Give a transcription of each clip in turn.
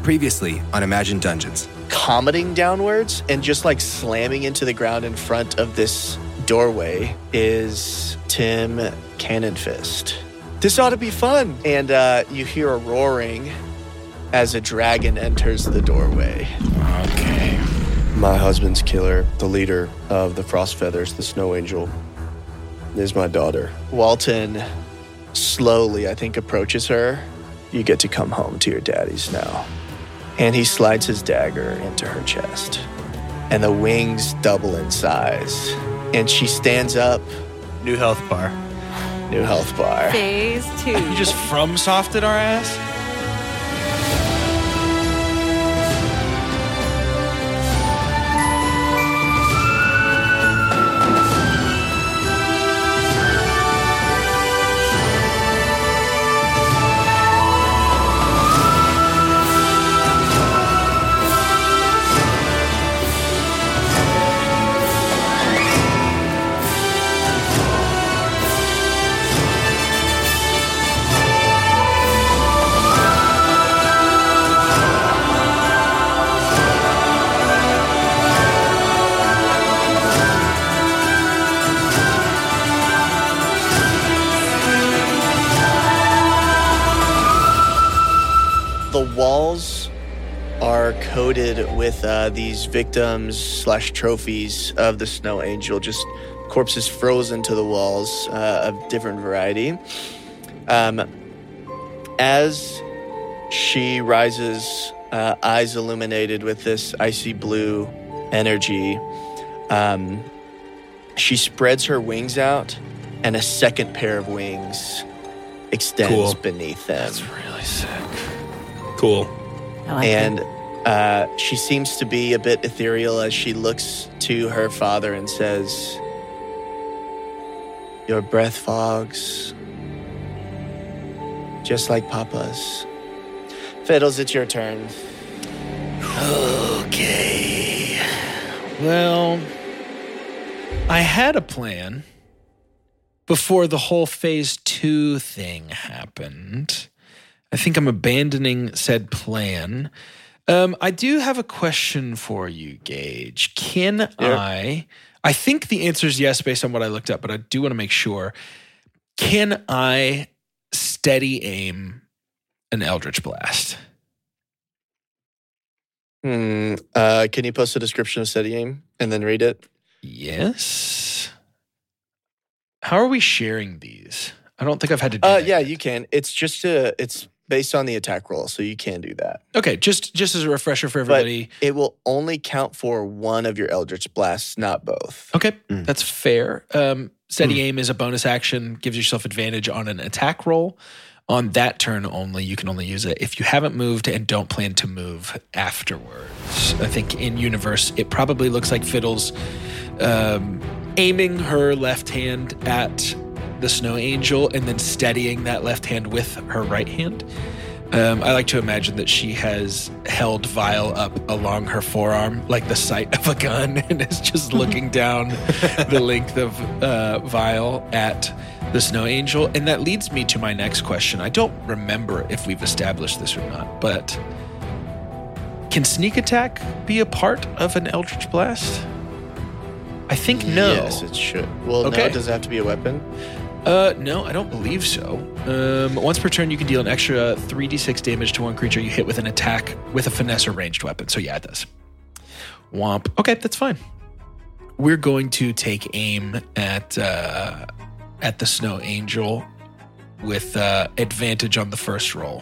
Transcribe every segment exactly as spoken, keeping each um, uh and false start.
Previously on Imagine Dungeons. Commenting downwards and just like slamming into the ground in front of this doorway is Tim Cannonfist. This ought to be fun. And uh, you hear a roaring as a dragon enters the doorway. Okay. My husband's killer, the leader of the Frost Feathers, the Snow Angel, is my daughter. Walton slowly, I think, approaches her. You get to come home to your daddies now. And he slides his dagger into her chest. And the wings double in size. And she stands up. New health bar. New health bar. Phase two. You just from softed our ass? Walls are coated with uh, these victims slash trophies of the Snow Angel, just corpses frozen to the walls uh, of different variety. Um, as she rises, uh, eyes illuminated with this icy blue energy, um, she spreads her wings out, and a second pair of wings extends Cool. beneath them. That's really sick. Cool. I like And that. uh, she seems to be a bit ethereal as she looks to her father and says, "Your breath fogs, just like Papa's." Fiddles, it's your turn. Okay. Well, I had a plan before the whole phase two thing happened. I think I'm abandoning said plan. Um, I do have a question for you, Gage. Can Yeah. I, I think the answer is yes based on what I looked up, but I do want to make sure. Can I steady aim an Eldritch Blast? Hmm. Uh, can you post a description of steady aim and then read it? Yes. How are we sharing these? I don't think I've had to do Uh, that yeah, yet. you can. It's just a, it's based on the attack roll, so you can do that. Okay, just just as a refresher for But everybody. it will only count for one of your Eldritch Blasts, not both. Okay, Mm. that's fair. Um, steady aim is a bonus action, gives yourself advantage on an attack roll. On that turn only, you can only use it if you haven't moved and don't plan to move afterwards. I think in universe, it probably looks like Fiddle's um, aiming her left hand at the Snow Angel and then steadying that left hand with her right hand. Um, I like to imagine that she has held Vial up along her forearm like the sight of a gun and is just looking down the length of uh, Vial at the Snow Angel. And that leads me to my next question. I don't remember if we've established this or not, but can sneak attack be a part of an Eldritch Blast? I think no. Yes, it should. Well, Okay. no, does it have to be a weapon? Uh, no, I don't believe so. Um, once per turn, you can deal an extra three d six damage to one creature you hit with an attack with a finesse or ranged weapon. So yeah, it does. Womp. Okay, that's fine. We're going to take aim at uh, at the Snow Angel with uh, advantage on the first roll.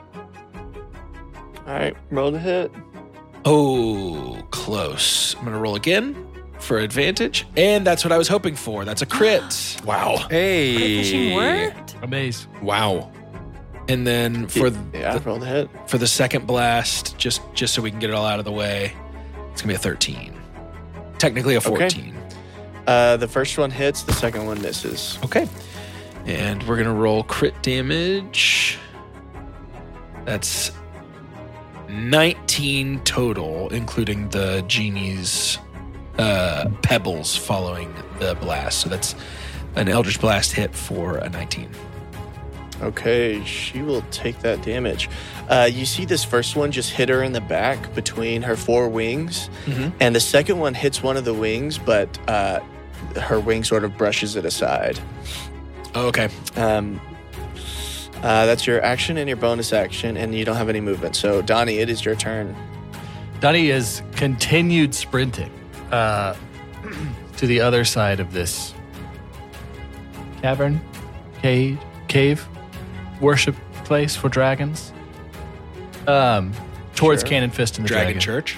All right, roll to hit. Oh, close. I'm going to roll again for advantage, and that's what I was hoping for. That's a crit. Wow. Fishing Hey. worked? Amaze. Wow. And then for yeah, the, roll to hit. for the second blast, just just so we can get it all out of the way, it's gonna be a thirteen. Technically a fourteen. Uh, the first one hits, the second one misses. Okay. And we're gonna roll crit damage. That's nineteen total, including the genie's uh, pebbles following the blast. So that's an Eldritch Blast hit for a nineteen. Okay, she will take that damage. Uh, you see this first one just hit her in the back between her four wings, Mhm. and the second one hits one of the wings, but uh, her wing sort of brushes it aside. Oh, okay. Um, uh, that's your action and your bonus action, and you don't have any movement. So, Donnie, it is your turn. Donnie has continued sprinting uh, to the other side of this cavern, cave, cave, worship place for dragons. Um, towards Sure. Cannon Fist and the Dragon, dragon. Church.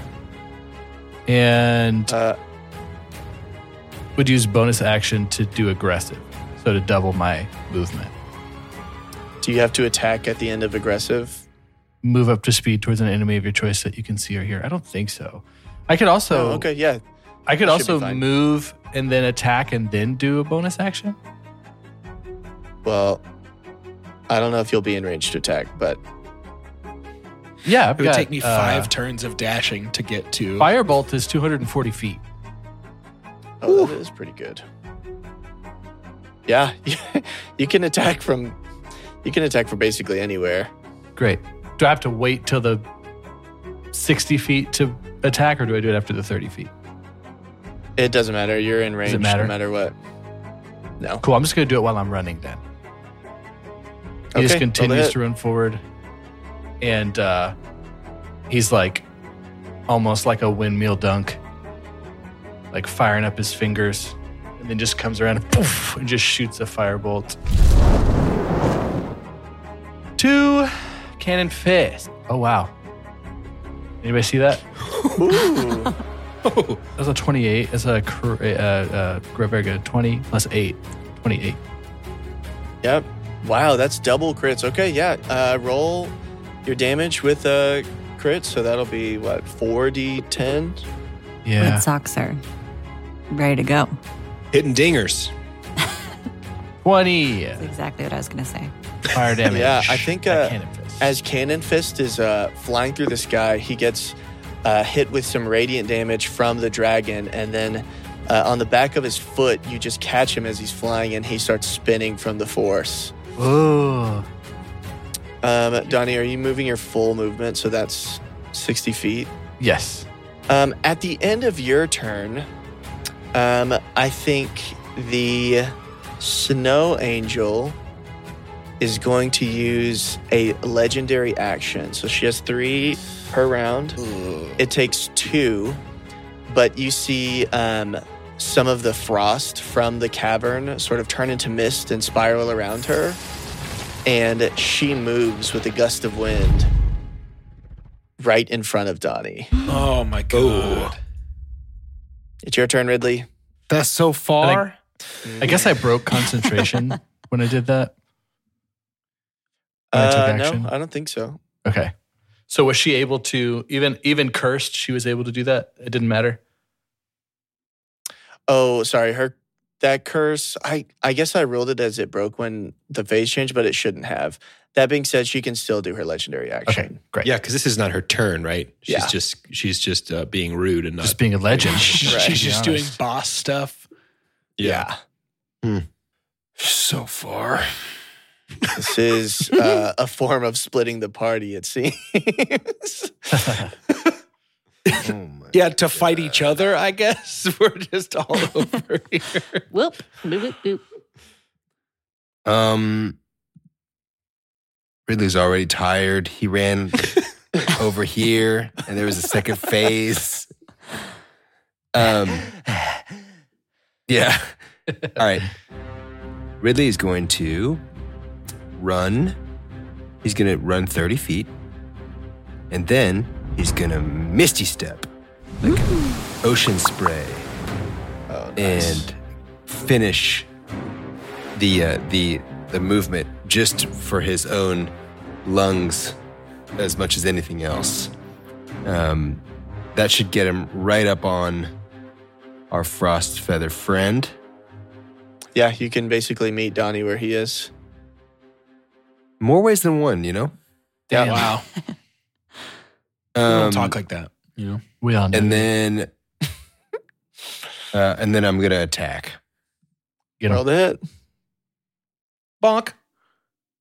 And Uh, would use bonus action to do aggressive, so to double my movement. do you have to attack at the end of aggressive? Move up to speed towards an enemy of your choice that you can see or hear. I don't think so. I could also Oh, okay, yeah. I could Should also be fine. move and then attack and then do a bonus action. Well, I don't know if you'll be in range to attack, but Yeah, I've It would got, take me uh, five turns of dashing to get to. Firebolt is two hundred forty feet. oh, that is pretty good. Yeah, you can attack from you can attack from basically anywhere. Great. Do I have to wait till the sixty feet to attack, or do I do it after the thirty feet? It doesn't matter. You're in range matter? no matter what. No. Cool. I'm just going to do it while I'm running then. He just Okay, roll the continues hit. to run forward. And uh, he's like almost like a windmill dunk, like firing up his fingers, and then just comes around and, poof, and just shoots a firebolt. Two Cannon Fist. Oh, wow. Anybody see that? Ooh. That's a twenty-eight. That's a cr- uh, uh, very good. twenty plus eight. twenty-eight. Yep. Wow, that's double crits. Okay, yeah. Uh, roll your damage with a crit, so that'll be what, four d ten? Yeah. Red socks are ready to go. Hitting dingers. twenty. That's exactly what I was going to say. Fire damage. Yeah, I think, That uh, Cannon Fist. As Cannon Fist is uh, flying through the sky, he gets uh, hit with some radiant damage from the dragon, and then uh, on the back of his foot, you just catch him as he's flying, and he starts spinning from the force. Ooh. Um, Donnie, are you moving your full movement? So that's sixty feet. Yes. Um, at the end of your turn, um, I think the Snow Angel is going to use a legendary action. So she has three per round. It takes two, but you see um, some of the frost from the cavern sort of turn into mist and spiral around her. And she moves with a gust of wind right in front of Donnie. Oh my god. It's your turn, Ridley. That's so far. I guess I broke concentration when I did that. When I took Uh, action. no, I don't think so. Okay. So was she able to, even even cursed, she was able to do that? It didn't matter? Oh, sorry. Her that curse. I I guess I rolled it as it broke when the phase changed, but it shouldn't have. That being said, she can still do her legendary action. Okay, great. Yeah, because this is not her turn, right? She's Yeah. just she's just uh, being rude and not. Just being a legend. Right. She's to be just doing honest. boss stuff. Yeah. so far. This is uh, a form of splitting the party, it seems. Oh my Yeah, to fight each other, I guess. We're just all over here. Whoop, boop, boop, boop. Um, Ridley's already tired. He ran over here, and there was a second phase. Um, yeah. All right. Ridley is going to run. He's going to run thirty feet, and then he's going to Misty Step, like an ocean spray, Oh, nice. and finish the uh, the the movement just for his own lungs as much as anything else. Um, that should get him right up on our frost feather friend. Yeah, you can basically meet Donnie where he is. More ways than one, you know. Damn. Wow. We Um, don't talk like that, you know? We all know. and then, uh, and then I'm gonna attack. Get him. Roll the hit. Bonk.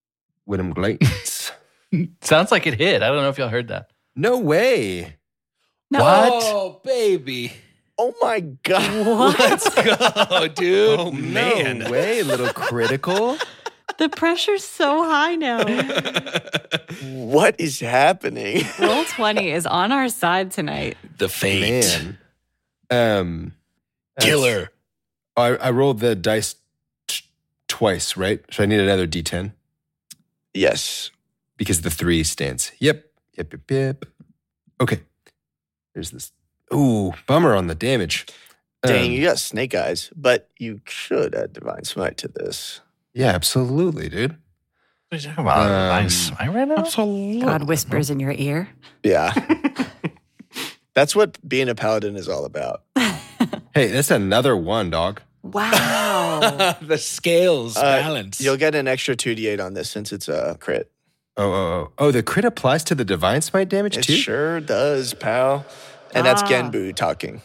Widom Glades. Sounds like it hit. I don't know if y'all heard that. No way. No. Oh, baby. Oh my god! Let's go, dude. Oh, man. No way, little critical. The pressure's so high now. What is happening? Roll twenty is on our side tonight. The fate. Man. Um, Killer. I, I rolled the dice t- twice, right? So I need another D ten Yes. because the three stands. Yep. Yep, yep, yep. Okay. There's this. Ooh, bummer on the damage. Dang, Um, you got snake eyes, but you should add divine smite to this. Yeah, absolutely, dude. What are you talking about? Um, Divine Smite right now? Absolutely. God whispers in your ear. Yeah. That's what being a paladin is all about. Hey, that's another one, dog. Wow. The scales Uh, balance. You'll get an extra two d eight on this since it's a crit. Oh, oh, oh. Oh, the crit applies to the divine smite damage It too? sure does, pal. And that's Ah. Genbu talking.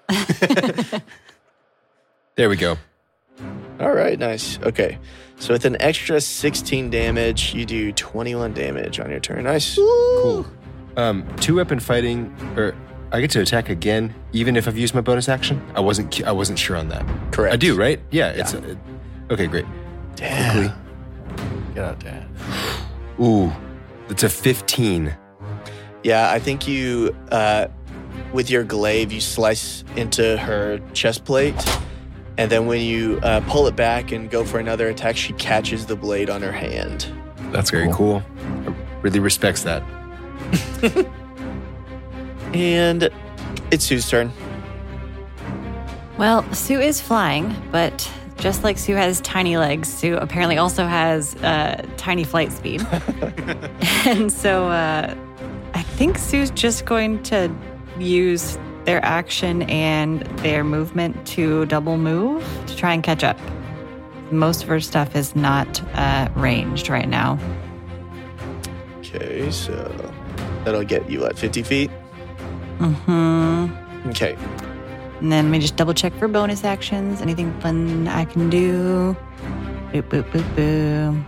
There we go. All right, nice. Okay. So with an extra sixteen damage, you do twenty-one damage on your turn. Nice. Cool. Um, two weapon fighting, or I get to attack again, even if I've used my bonus action. I wasn't. cu- I wasn't sure on that. Correct. I do, right? Yeah. It's uh, okay. Great. Damn. Get out there. Ooh, it's a fifteen. Yeah, I think you, uh, with your glaive, you slice into her chest plate. And then when you uh, pull it back and go for another attack, she catches the blade on her hand. That's very cool. I really respects that. And it's Sue's turn. Well, Sue is flying, but just like Sue has tiny legs, Sue apparently also has uh, tiny flight speed. And so uh, I think Sue's just going to use their action and their movement to double move to try and catch up. Most of her stuff is not uh, ranged right now. Okay, so that'll get you at fifty feet. Mm-hmm. Okay. And then let me just double check for bonus actions. Anything fun I can do? Boop, boop, boop, boop.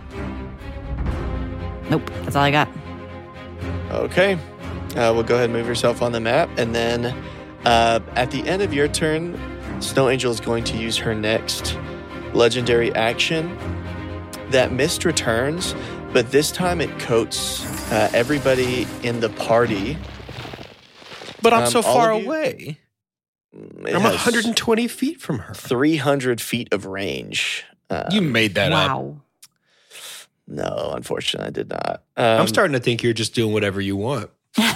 Nope, that's all I got. Okay. Uh, we'll go ahead and move yourself on the map. And then uh, at the end of your turn, Snow Angel is going to use her next legendary action. That mist returns, but this time it coats uh, everybody in the party. but I'm um, so all far of you- away. It I'm has one hundred twenty feet from her. three hundred feet of range. Uh, You made that up. Wow. no, unfortunately, I did not. Um, I'm starting to think you're just doing whatever you want.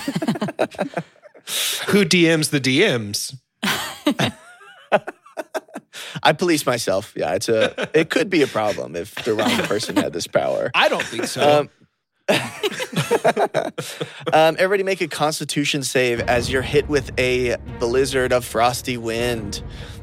Who D Ms the D Ms? I police myself. Yeah, it's a. It could be a problem if the wrong person had this power. I don't think so. Um, um, everybody make a Constitution save as you're hit with a blizzard of frosty wind.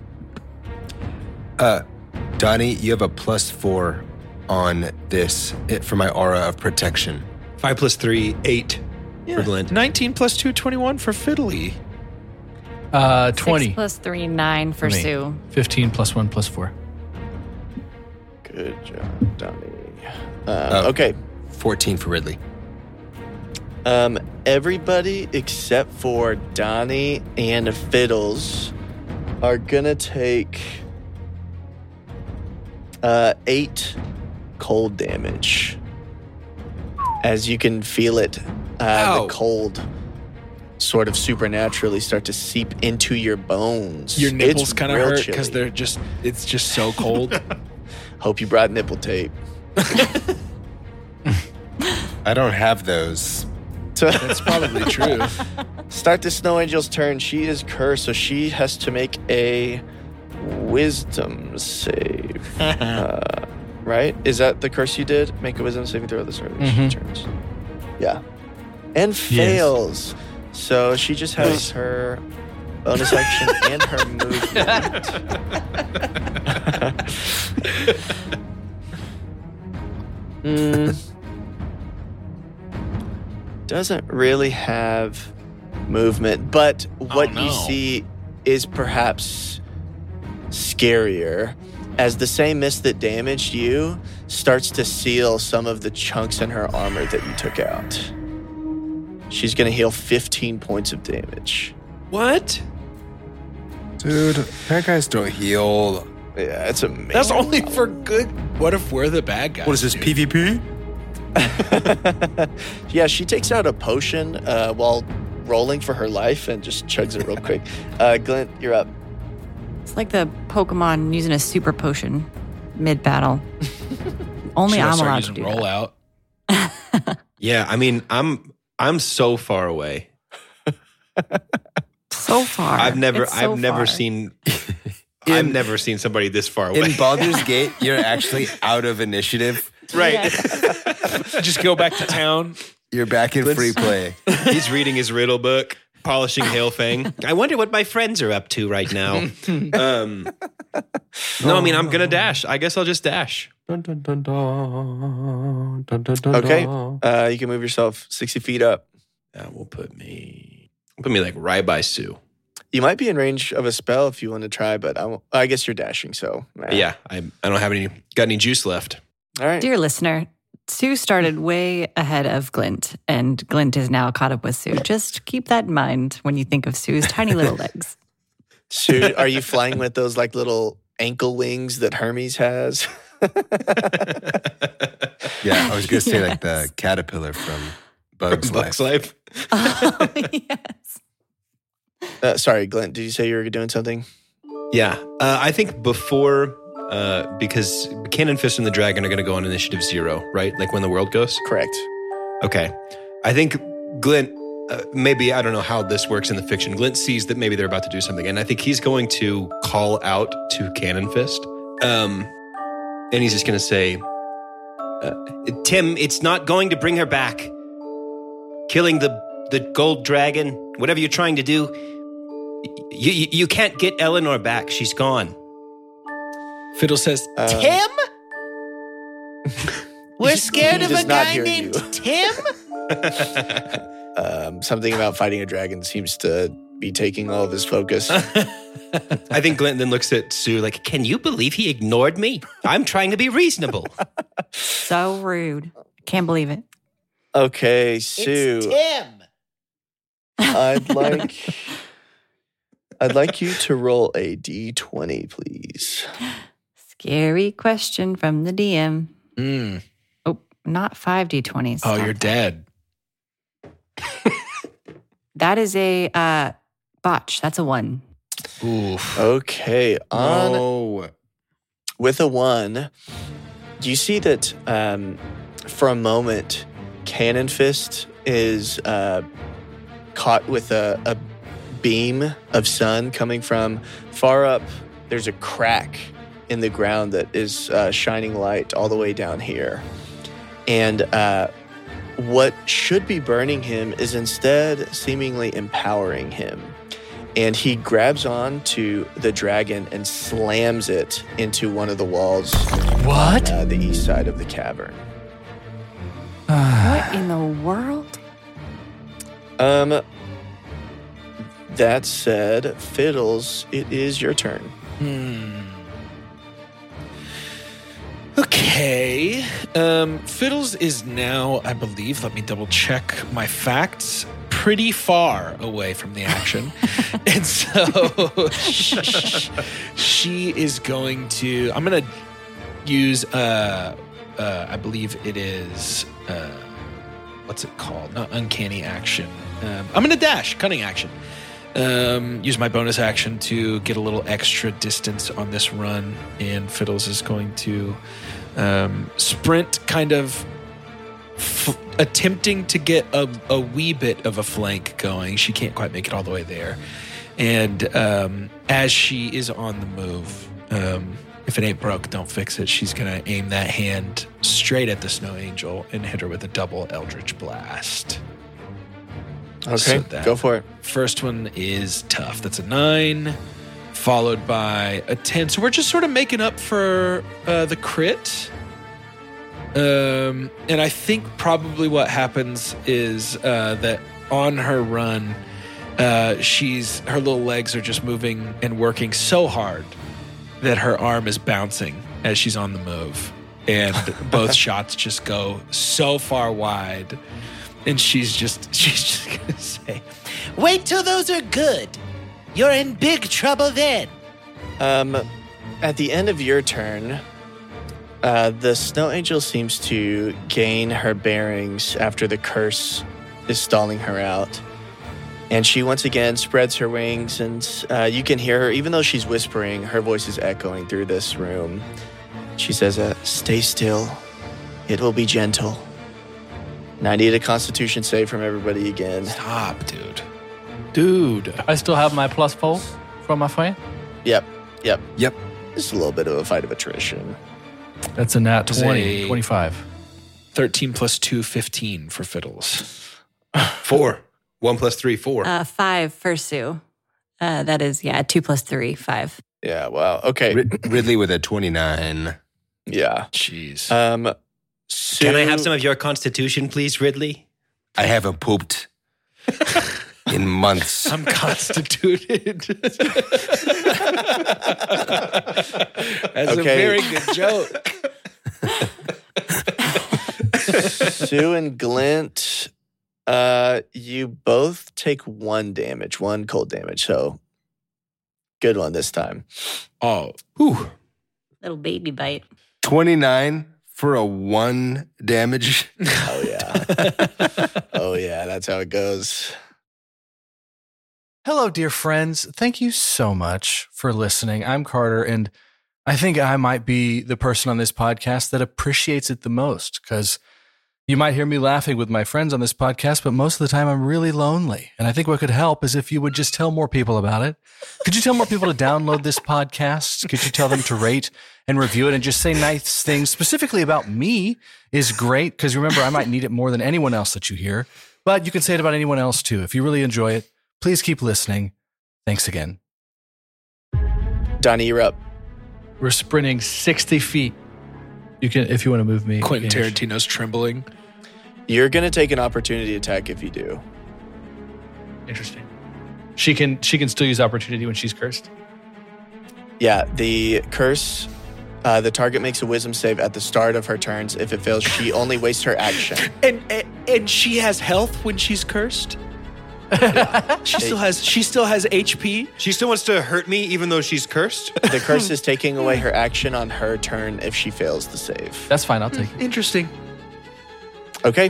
Uh, Donnie, you have a plus four on this it, for my aura of protection. Five plus three, eight. Yeah. For Glenn. nineteen plus two, twenty-one for Fiddly. Uh, twenty. Six plus three, nine for Me. Sue. fifteen plus one plus four. Good job, Donnie. Um, Oh. okay. fourteen for Ridley. Um, everybody except for Donnie and Fiddles are gonna take uh, eight cold damage. As you can feel it, uh, Ow. the cold sort of supernaturally start to seep into your bones. Your nipples It's kind of real hurt because chilly. they're just, it's just so cold. Hope you brought nipple tape. I don't have those. So That's probably true. start the Snow Angel's turn. She is cursed, so she has to make a wisdom save. uh, right? Is that the curse you did? Make a wisdom saving throw at the start of each Mhm. turns. Yeah. And fails. So she just has her bonus action and her movement. Mm. Doesn't really have movement, but what no. you see is perhaps scarier. as the same mist that damaged you starts to seal some of the chunks in her armor that you took out. She's going to heal fifteen points of damage. What? Dude, bad guys don't heal. Yeah, it's amazing. That's only for good. What if we're the bad guys? What is this, dude? PvP? Yeah, she takes out a potion uh, while rolling for her life and just chugs it real quick. Uh, Glint, you're up. It's like the Pokemon using a super potion mid-battle. Only Should I I'm start allowed to using do rollout? that. Yeah, I mean, I'm I'm so far away. So far. I've never It's so I've never far. seen I've never seen somebody this far away. In Baldur's Gate, you're actually out of initiative. Right. Just go back to town. You're back in free play. He's reading his riddle book, polishing Hailfang. I wonder what my friends are up to right now. um, no, I mean, I'm going to dash. I guess I'll just dash. Okay. Uh, you can move yourself sixty feet up. That will put me, put me like right by Sue. You might be in range of a spell if you want to try, but I, won't, I guess you're dashing, so. Nah. Yeah, I, I don't have any, got any juice left. All right. Dear listener, Sue started way ahead of Glint, and Glint is now caught up with Sue. Just keep that in mind when you think of Sue's tiny little legs. Sue, are you flying with those like little ankle wings that Hermes has? Yeah, I was going to say like Yes. the caterpillar from Bug's Buck's Life. life. Oh, yes. Uh, sorry, Glint, did you say you were doing something? Yeah, uh, I think before, uh, because Cannon Fist and the Dragon are going to go on initiative zero, right? Like when the world goes? Correct. Okay. I think Glint, uh, maybe, I don't know how this works in the fiction. Glint sees that maybe they're about to do something, and I think he's going to call out to Cannon Fist. Um, and he's just going to say, uh, Tim, it's not going to bring her back. Killing the, the gold dragon, whatever you're trying to do, you, you, you can't get Eleanor back. She's gone. Fiddle says, Um, Tim? We're scared he of does a not guy hear named you. Tim? Um, something about fighting a dragon seems to be taking all of his focus. I think Glint then looks at Sue like, can you believe he ignored me? I'm trying to be reasonable. So rude. Can't believe it. Okay, Sue. Tim. I'd like I'd like you to roll a d twenty, please. Scary question from the D M. Mm. Oh, not five d twenties. Oh, you're dead. That is a uh, botch. That's a one. Oof. Okay, on Oh. with a one, you see that um, for a moment, Cannon Fist is uh, caught with a, a beam of sun coming from far up. There's a crack in the ground that is uh, shining light all the way down here. And uh, what should be burning him is instead seemingly empowering him. And he grabs on to the dragon and slams it into one of the walls What? on uh, the east side of the cavern. What in the world? Um, that said, Fiddles, it is your turn. Hmm. Okay. Um, Fiddles is now, I believe, let me double check my facts, pretty far away from the action. And so she, she is going to, I'm going to use, uh, uh, I believe it is, uh, what's it called? Not uncanny action. Um, I'm going to dash, cunning action. Um, use my bonus action to get a little extra distance on this run, and Fiddles is going to um, sprint, kind of f- attempting to get a, a wee bit of a flank going. She can't quite make it all the way there. And um, as she is on the move, um, if it ain't broke, don't fix it. She's going to aim that hand straight at the Snow Angel and hit her with a double Eldritch Blast. Okay, So that- go for it. First one is tough. That's a nine, followed by a ten. So we're just sort of making up for uh, the crit. Um, and I think probably what happens is uh, that on her run, uh, she's her little legs are just moving and working so hard that her arm is bouncing as she's on the move. And both shots just go so far wide. And she's just she's just gonna say, "Wait till those are good. You're in big trouble then." Um, at the end of your turn, uh, the Snow Angel seems to gain her bearings after the curse is stalling her out. And she once again spreads her wings, and uh, you can hear her, even though she's whispering, her voice is echoing through this room. She says, uh, "Stay still. It will be gentle." And I need a Constitution save from everybody again. Stop, dude. Dude. I still have my plus four from my friend. Yep, yep. Yep. This is a little bit of a fight of attrition. That's a nat twenty, a- twenty-five. thirteen plus two, fifteen for Fiddles. Four. One plus three, four. Uh, five for Sue. Uh, that is, yeah, two plus three, five. Yeah, wow. Okay. Rid- Ridley with a twenty-nine. Yeah. Jeez. Um, Sue, Can I have some of your constitution, please, Ridley? I haven't pooped in months. I'm constituted. That's a Okay. very good joke. Sue and Glint, uh, you both take one damage, one cold damage. So good one this time. Oh, Whew. Little baby bite. twenty-nine for a one damage. Oh, yeah. Oh, yeah. That's how it goes. Hello, dear friends. Thank you so much for listening. I'm Carter, and I think I might be the person on this podcast that appreciates it the most, because you might hear me laughing with my friends on this podcast, but most of the time I'm really lonely. And I think what could help is if you would just tell more people about it. Could you tell more people to download this podcast? Could you tell them to rate and review it and just say nice things specifically about me is great, because remember, I might need it more than anyone else that you hear, but you can say it about anyone else too. If you really enjoy it, please keep listening. Thanks again. Donnie, you're up. We're sprinting sixty feet. You can, if you want to move me. Quentin Ganesh. Tarantino's trembling. You're going to take an opportunity attack if you do. Interesting. She can she can still use opportunity when she's cursed. Yeah, the curse, uh, the target makes a wisdom save at the start of her turns. If it fails, she only wastes her action. And, and and she has health when she's cursed. She still has she still has H P. She still wants to hurt me even though she's cursed? The curse is taking away her action on her turn if she fails the save. That's fine. I'll take it. Interesting. Okay.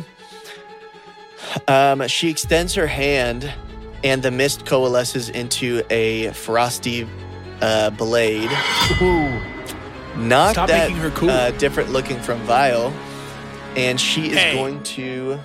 Um, she extends her hand, and the mist coalesces into a frosty uh, blade. Not Stop that making her cool. uh, different looking from Vile. And she is Hey. going to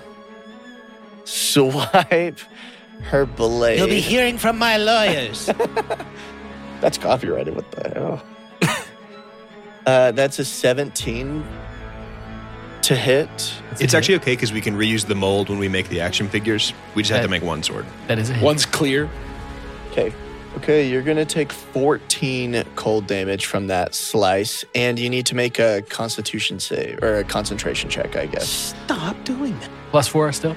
swipe her blade. You'll be hearing from my lawyers. That's copyrighted. What the hell? uh, that's a seventeen to hit. It's actually okay because we can reuse the mold when we make the action figures. We just have to make one sword. That is a hit. One's clear. Okay. Okay, you're going to take fourteen cold damage from that slice, and you need to make a constitution save, or a concentration check, I guess. Stop doing that. Plus four still.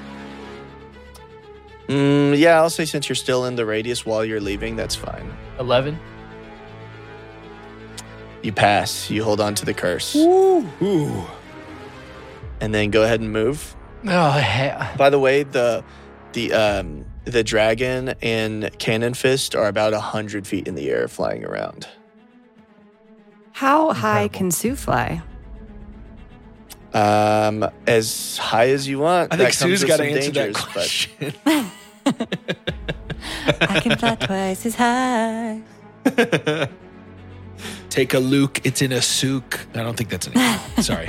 Mm, yeah, I'll say since you're still in the radius while you're leaving, that's fine. Eleven. You pass. You hold on to the curse. Ooh. And then go ahead and move. Oh, hell. By the way, the the um the dragon and Cannon Fist are about one hundred feet in the air flying around. How high can Sue fly? Um, as high as you want. I think That comes Sue's with got to some answer that dangers, but- question. I can fly twice as high. Take a Luke. It's in a souk. I don't think that's an. Sorry.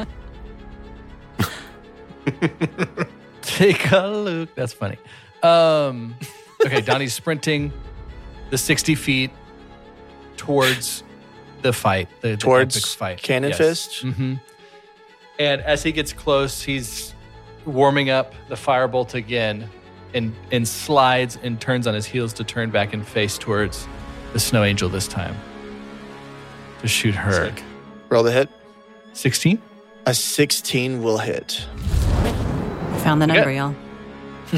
Take a look. That's funny. Um, okay, Donnie's sprinting the sixty feet towards the fight, the, the Towards epic fight. Cannon Yes. Fist? Mm-hmm. And as he gets close, he's warming up the firebolt again, and and slides and turns on his heels to turn back and face towards the Snow Angel this time to shoot her. Sick. Roll the hit. sixteen. A sixteen will hit. I found the number, y'all.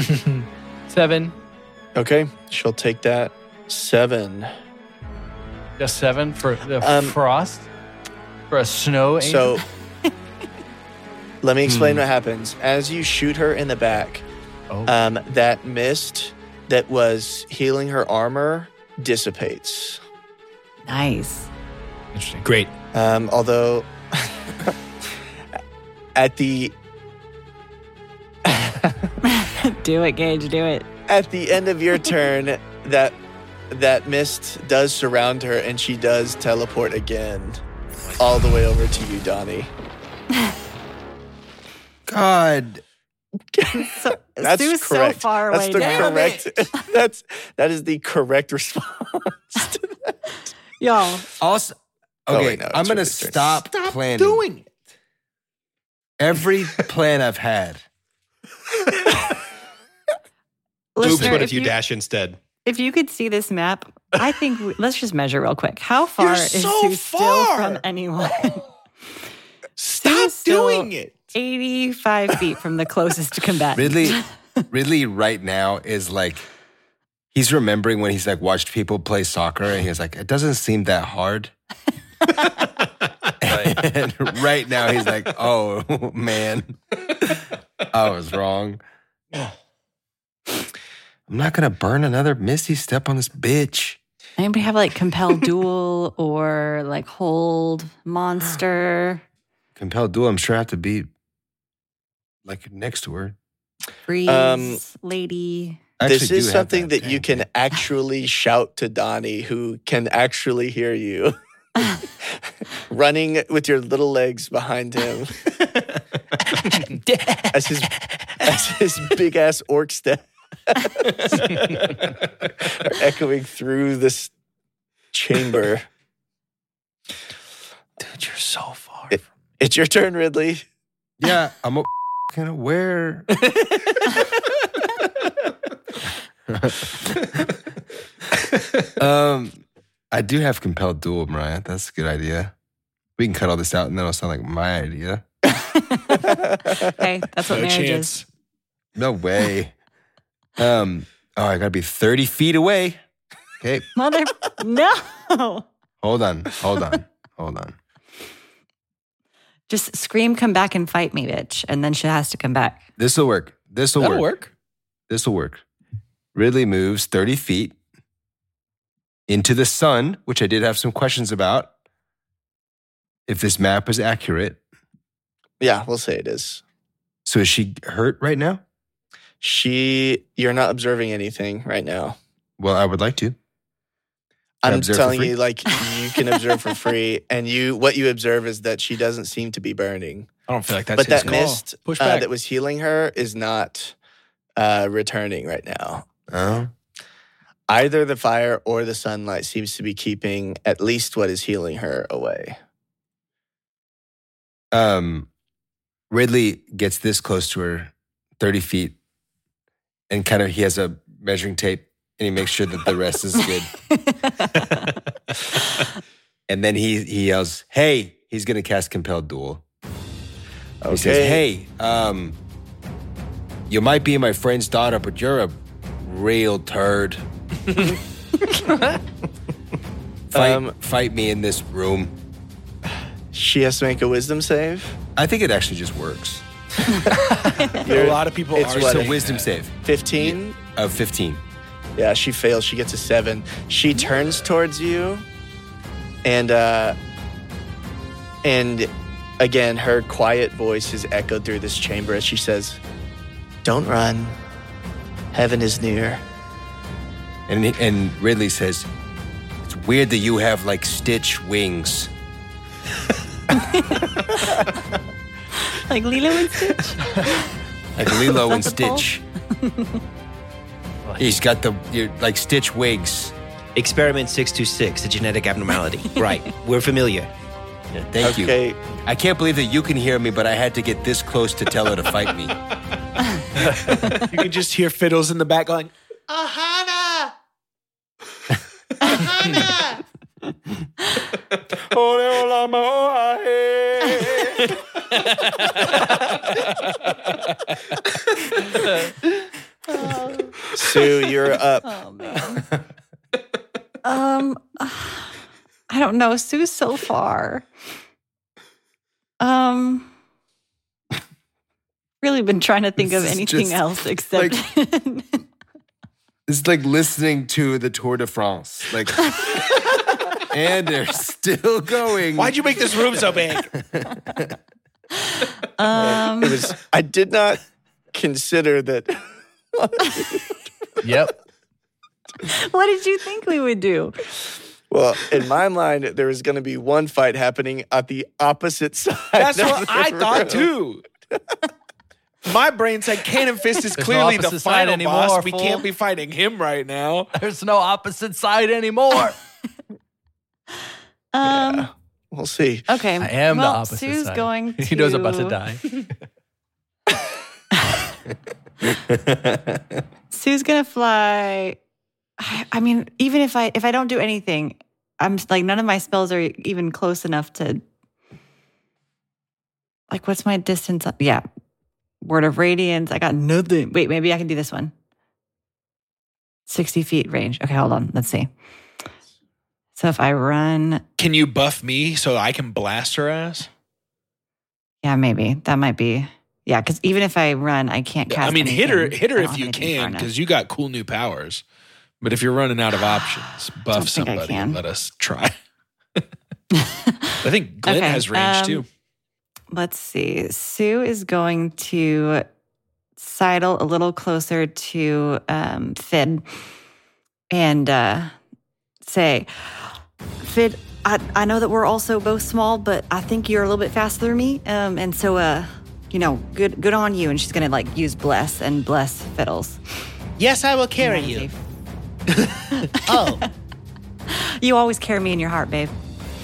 Seven. Okay, she'll take that. Seven. A seven for the Um, frost? For a snow angel? So let me explain what happens. As you shoot her in the back, oh. um, that mist that was healing her armor dissipates. Nice. Interesting. Great. Um, although at the Do it, Gage. Do it. at the end of your turn, that that mist does surround her, and she does teleport again, all the way over to you, Donnie. God. So, That's Sue's correct. so far away That's the now. correct. That's that is the correct response. to that. Y'all, Also, Oh, okay, wait, no, I'm it's going to Ridley's turn. stop, Stop planning. doing it. Every plan I've had. Oops, listener, what if if you you, dash instead? if you could see this map, I think we, let's just measure real quick. How far You're is so Sue still far. from anyone? Stop Sue's still doing it. eighty-five feet from the closest combatant. Ridley, Ridley right now is like, he's remembering when he's like watched people play soccer and he's like, it doesn't seem that hard. And right now he's like, oh man, I was wrong. I'm not going to burn another Misty Step on this bitch. Anybody have like compel duel or like hold monster, Compelled duel, I'm sure I have to be like next to her. freeze, Um, lady? I This actually is do have something that. that you Damn. can actually shout to Donnie, who can actually hear you. Running with your little legs behind him as his as his big ass orc steps are echoing through this chamber. Dude, you're so far. It- It's your turn, Ridley. Yeah, I'm a kind of aware. um, I do have compelled duel, Mariah. That's a good idea. We can cut all this out, and then it'll sound like my idea. Hey, that's what No marriage chance. is. No way. Um. Oh, I gotta be thirty feet away. Okay, Mother, no. hold on, hold on, hold on. Just scream, come back and fight me, bitch. And then she has to come back. This will work. This will That'll work. work. This will work. Ridley moves thirty feet into the sun, which I did have some questions about. If this map is accurate. Yeah, we'll say it is. So is she hurt right now? She, you're not observing anything right now. Well, I would like to. Can I I'm observe for telling free? you, like, you can observe for free, and you what you observe is that she doesn't seem to be burning. I don't feel like that's But his that call. mist Push uh, back. that was healing her is not uh, returning right now. Oh. Either the fire or the sunlight seems to be keeping at least what is healing her away. Um, Ridley gets this close to her, thirty feet, and kind of he has a measuring tape, and he makes sure that the rest is good. And then he he yells, "Hey!" He's gonna cast Compelled Duel. Okay. He says, "Hey, um, you might be my friend's daughter, but you're a real turd. fight, Um, fight me in this room." She has to make a wisdom save. I think it actually just works. a lot of people it's are what, It's a saying wisdom that. save fifteen? of fifteen. Yeah, she fails. She gets a seven. She turns towards you, and uh, and again, her quiet voice is echoed through this chamber as she says, "Don't run. Heaven is near." And and Ridley says, "It's weird that you have like Stitch wings." Like Lilo and Stitch? Like Lilo and Is that the pole? Stitch. He's got the you're, like Stitch wigs. Experiment six two six, a genetic abnormality. Right. We're familiar. Thank you. Okay. I can't believe that you can hear me, but I had to get this close to tell her to fight me. You can just hear fiddles in the back going, Ahana! Ahana! Sue, you're up. Oh, man. um, I don't know. Sue's so far. Um, really been trying to think This of is anything just else except. It's like listening to the Tour de France. Like, and they're still going. Why'd you make this room so big? um, It was. I did not consider that. Yep. what did you think we would do? Well, in my mind, there was going to be one fight happening at the opposite side. That's of what the I thought room. too. My brain said Cannon Fist is There's clearly no the opposite side final anymore, boss. We fool. can't be fighting him right now. There's no opposite side anymore. Um, Yeah. We'll see. Okay. I am well, the opposite Sue's side. going to. He knows I'm about to die. Sue's gonna fly. I, I mean, even if I if I don't do anything, I'm like none of my spells are even close enough to. Like, what's my distance? Yeah, Word of Radiance. I got nothing. Wait, maybe I can do this one. Sixty feet range. Okay, hold on. Let's see. So if I run, Can you buff me so I can blast her ass? yeah, maybe that might be. Yeah, because even if I run, I can't cast. I mean, hit her, anything. hit her I don't if have you anything far can, enough. because you got cool new powers. But if you're running out of options, buff don't think I somebody can. and let us try. I think Glenn Okay, has range um, too. Let's see. Sue is going to sidle a little closer to um, Fid and uh, say, Fid, I, I know that we're also both small, but I think you're a little bit faster than me. Um, and so, uh, you know, good good on you. And she's going to like use bless and bless Fiddles. Yes, I will carry you. Oh, You always carry me in your heart, babe.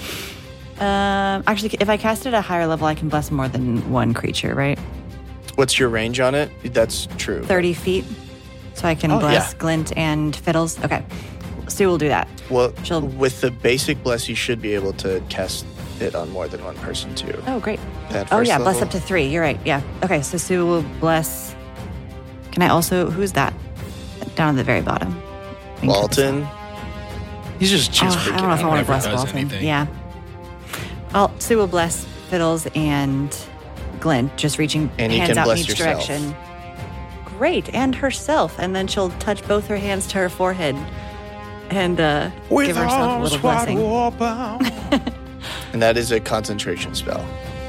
Um, actually, if I cast it at a higher level, I can bless more than one creature, right? What's your range on it? That's true. thirty feet. So I can Oh, bless yeah. Glint and Fiddles. Okay. Sue will do that. Well, She'll- with the basic bless, you should be able to cast it on more than one person too. Oh, great. That Oh, first yeah. Bless level. up to three. You're right. Yeah. Okay. So Sue will bless. Can I also. Who's that? Down at the very bottom. I think Walton. He's just Oh, just I freaking don't know if I out want to whenever bless he does Walton. anything. Yeah. Well, Sue will bless Fiddles and Glint, just reaching And you hands can out in bless each yourself. direction. Great. And herself. And then she'll touch both her hands to her forehead and uh, give herself a little blessing. And that is a concentration spell.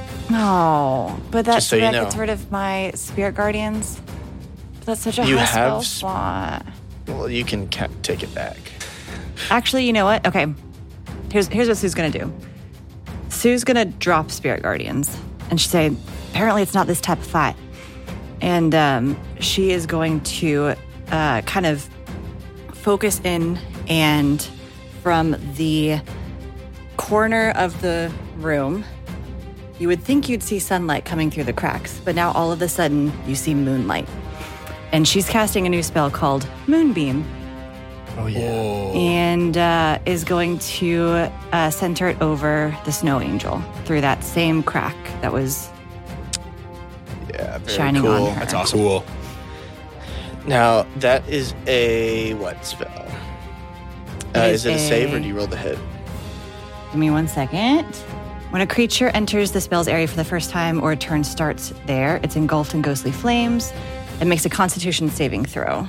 Oh, but that's Just so you that know. gets rid of my spirit guardians. But that's such a You high have spell sp- slot. Well, you can ca- take it back. Actually, you know what? Okay, here's here's what Sue's gonna do. Sue's gonna drop spirit guardians, and she say, apparently it's not this type of fight, and um, she is going to uh, kind of focus in, and from the corner of the room. You would think you'd see sunlight coming through the cracks, but now all of a sudden you see moonlight. And she's casting a new spell called Moonbeam Oh, yeah. and uh, is going to uh, center it over the snow angel through that same crack that was Yeah, very shining cool. on her. That's awesome. Cool. Now, that is a what spell? Uh, It is is it a save or a- do you roll the hit? Give me one second. When a creature enters the spell's area for the first time or a turn starts there, it's engulfed in ghostly flames. It makes a constitution saving throw.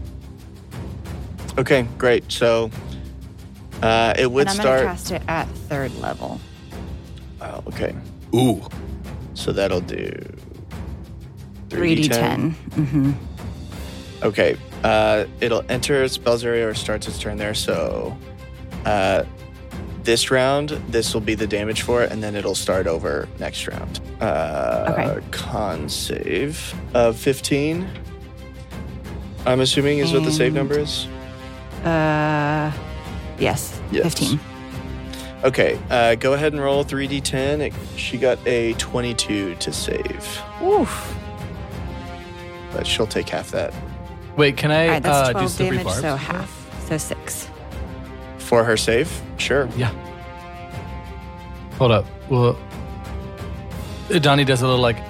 Okay, great. So uh, it would and I'm start. going to cast it at third level. Oh, okay. Ooh. So that'll do three d ten. Mm-hmm. Okay. Uh, it'll enter spell's area or starts its turn there. So uh, this round, this will be the damage for it, and then it'll start over next round. Uh, Okay. Con save of fifteen. I'm assuming is what the save And- number is. Uh, yes, Yes. fifteen. Okay. Uh, go ahead and roll three d ten. It, she got a twenty-two to save, Oof. but she'll take half that Wait, can I All right, that's uh, do twelve slippery damage, barbs? so half. So six. for her save. Sure. Yeah. Hold up. Well, Donnie does a little like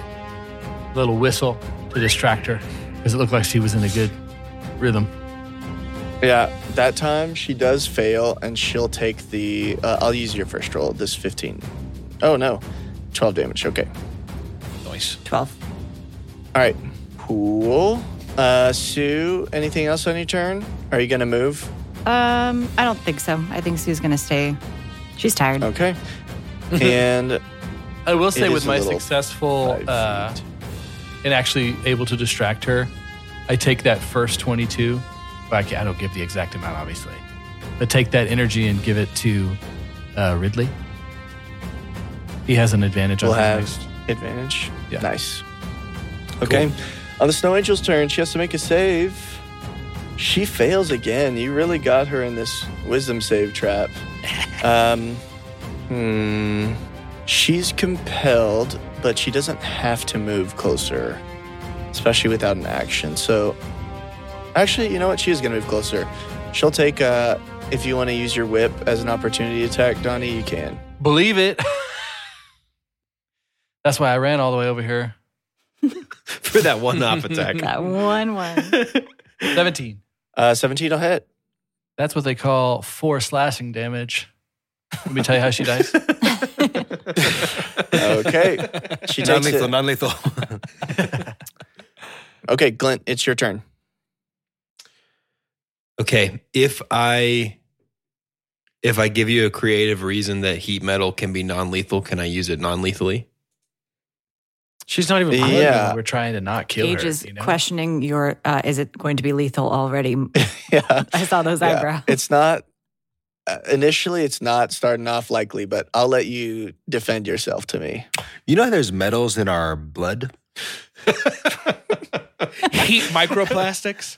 little whistle to distract her because it looked like she was in a good rhythm. Yeah, that time she does fail, and she'll take the. Uh, I'll use your first roll. This fifteen. Oh no, twelve damage. Okay. Nice. twelve. All right. Cool. Uh, Sue, anything else on your turn? Are you gonna move? Um, I don't think so. I think Sue's gonna stay. She's tired. Okay. And I will say It with is a my little successful five uh, feet. and actually able to distract her, I take that first twenty-two. Well, I, can't, I don't give the exact amount, obviously, but take that energy and give it to uh, Ridley. He has an advantage we'll on have his. advantage. Yeah. Nice. Okay. On the Snow Angel's turn, she has to make a save. She fails again. You really got her in this wisdom save trap. Um, hmm. She's compelled, but she doesn't have to move closer, especially without an action. So, actually, you know what? She is going to move closer. She'll take, uh, if you want to use your whip as an opportunity attack, Donnie, you can. Believe it. That's why I ran all the way over here. For that one op attack. That one one. seventeen. Uh, seventeen will hit. That's what they call four slashing damage. Let me tell you how she dies. Okay. She takes Non-lethal, it. non-lethal. Okay, Glint, it's your turn. Okay, if I if I give you a creative reason that heat metal can be non-lethal, can I use it non-lethally? She's not even. Yeah. Yeah. We're trying to not kill Gage her. is You know? questioning your, uh, is it going to be lethal already? Yeah. I saw those Yeah. eyebrows. It's not, uh, initially, it's not starting off likely, but I'll let you defend yourself to me. You know how there's metals in our blood? Heat microplastics.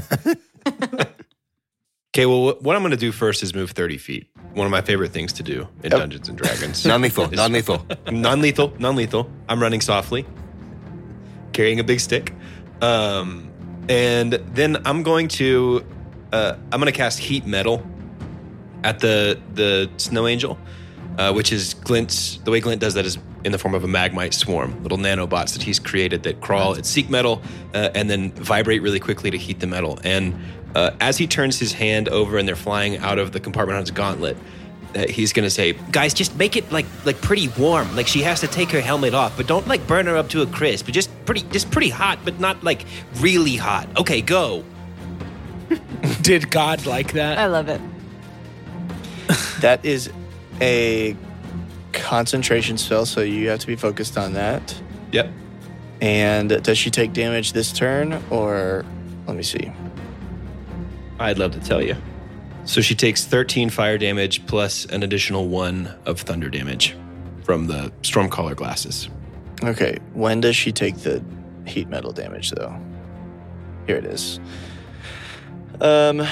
Okay, well, what I'm going to do first is move thirty feet. One of my favorite things to do in Yep. Dungeons and Dragons. Non-lethal, non-lethal. non-lethal, non-lethal. I'm running softly, carrying a big stick, um, and then I'm going to uh, I'm going to cast heat metal at the the Snow Angel, uh, which is Glint's. The way Glint does that is in the form of a Magmite swarm, little nanobots that he's created that crawl and seek metal uh, and then vibrate really quickly to heat the metal. And uh, as he turns his hand over and they're flying out of the compartment on his gauntlet, uh, he's going to say, Guys, just make it like like pretty warm. Like she has to take her helmet off, but don't like burn her up to a crisp. But just pretty just pretty hot, but not like really hot. Okay, go. Did God like that? I love it. That is a concentration spell, so you have to be focused on that. yep. And does she take damage this turn, or let me see. I'd love to tell you. So she takes thirteen fire damage plus an additional one of thunder damage from the Stormcaller glasses. Okay, when does she take the heat metal damage, though? Here it is. Um,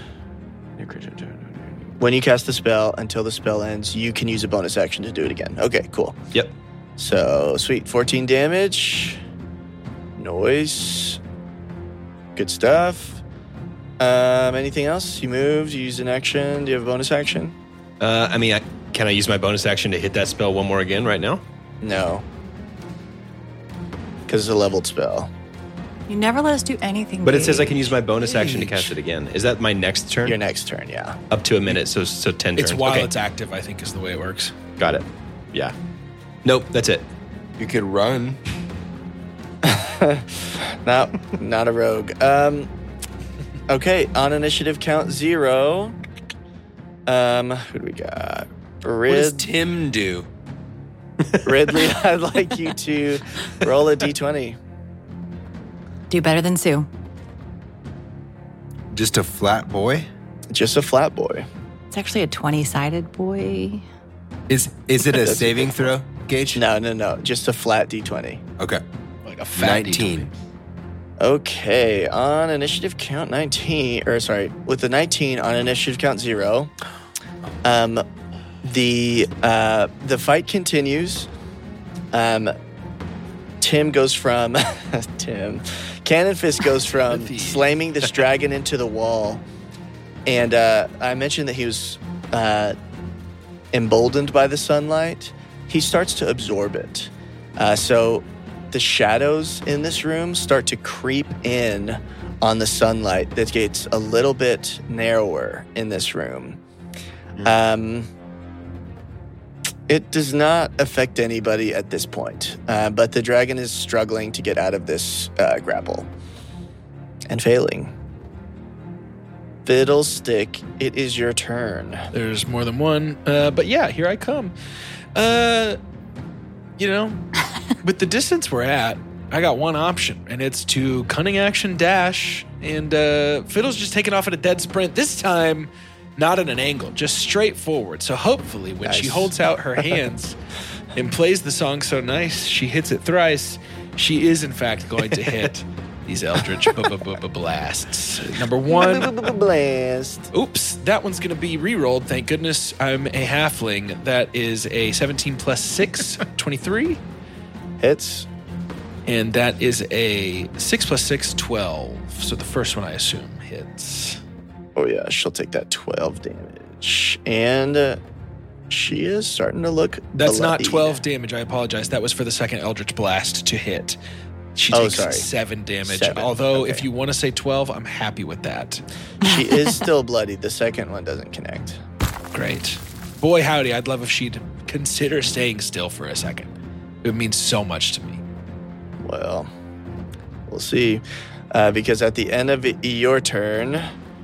when you cast the spell, until the spell ends, you can use a bonus action to do it again. Okay, cool. Yep. So, sweet. fourteen damage. Noise. Good stuff. Um, anything else? You moved, you used an action. Do you have a bonus action? Uh, I mean, I, can I use my bonus action to hit that spell one more again right now? No. Because it's a leveled spell. You never let us do anything. But it says I Gage. can use my bonus action to cast it again. Is that my next turn? Your next turn, yeah. Up to a minute, so so ten It's turns. while okay, it's active, I think, is the way it works. got it. Yeah. Nope, that's it. You could run. No, not a rogue. Um, okay, on initiative count zero. Um, who do we got? What does Rid- Tim do? Ridley, I'd like you to roll a d twenty. Do better than Sue. Just a flat boy? Just a flat boy. It's actually a twenty-sided boy. Is is it a saving throw, Gage? No, no, no. Just a flat d twenty. Okay. Like a fat nineteen. Okay, on initiative count nineteen, or sorry, with the nineteen on initiative count zero, um, the uh, the fight continues. Um, Tim goes from Tim, Cannon Fist goes from slamming this dragon into the wall, and uh, I mentioned that he was uh, emboldened by the sunlight. He starts to absorb it, uh, so. The shadows in this room start to creep in on the sunlight that gets a little bit narrower in this room. Um, it does not affect anybody at this point, uh, but the dragon is struggling to get out of this uh, grapple and failing. Fiddlestick, it is your turn. There's more than one. Uh, but yeah, here I come. Uh, you know, with the distance we're at, I got one option, and it's to cunning action dash. And uh, Fiddle's just taking off at a dead sprint. This time, not at an angle, just straight forward. So hopefully when Nice. she holds out her hands and plays the song so nice, she hits it thrice. She is, in fact, going to hit these Eldritch blasts. Number one. Blast. Oops, that one's going to be re-rolled. Thank goodness I'm a halfling. That is a seventeen plus six, twenty-three. Hits. And that is a six plus six, twelve. So the first one, I assume, hits. Oh, yeah, she'll take that twelve damage. And uh, she is starting to look That's not bloody. twelve damage. I apologize. That was for the second Eldritch Blast to hit. She Oh, takes sorry. seven damage. Seven, Although, okay. if you want to say twelve, I'm happy with that. She is still bloody. The second one doesn't connect. Great. Boy, howdy. I'd love if she'd consider staying still for a second. It would mean so much to me. Well, we'll see. Uh, because at the end of your turn,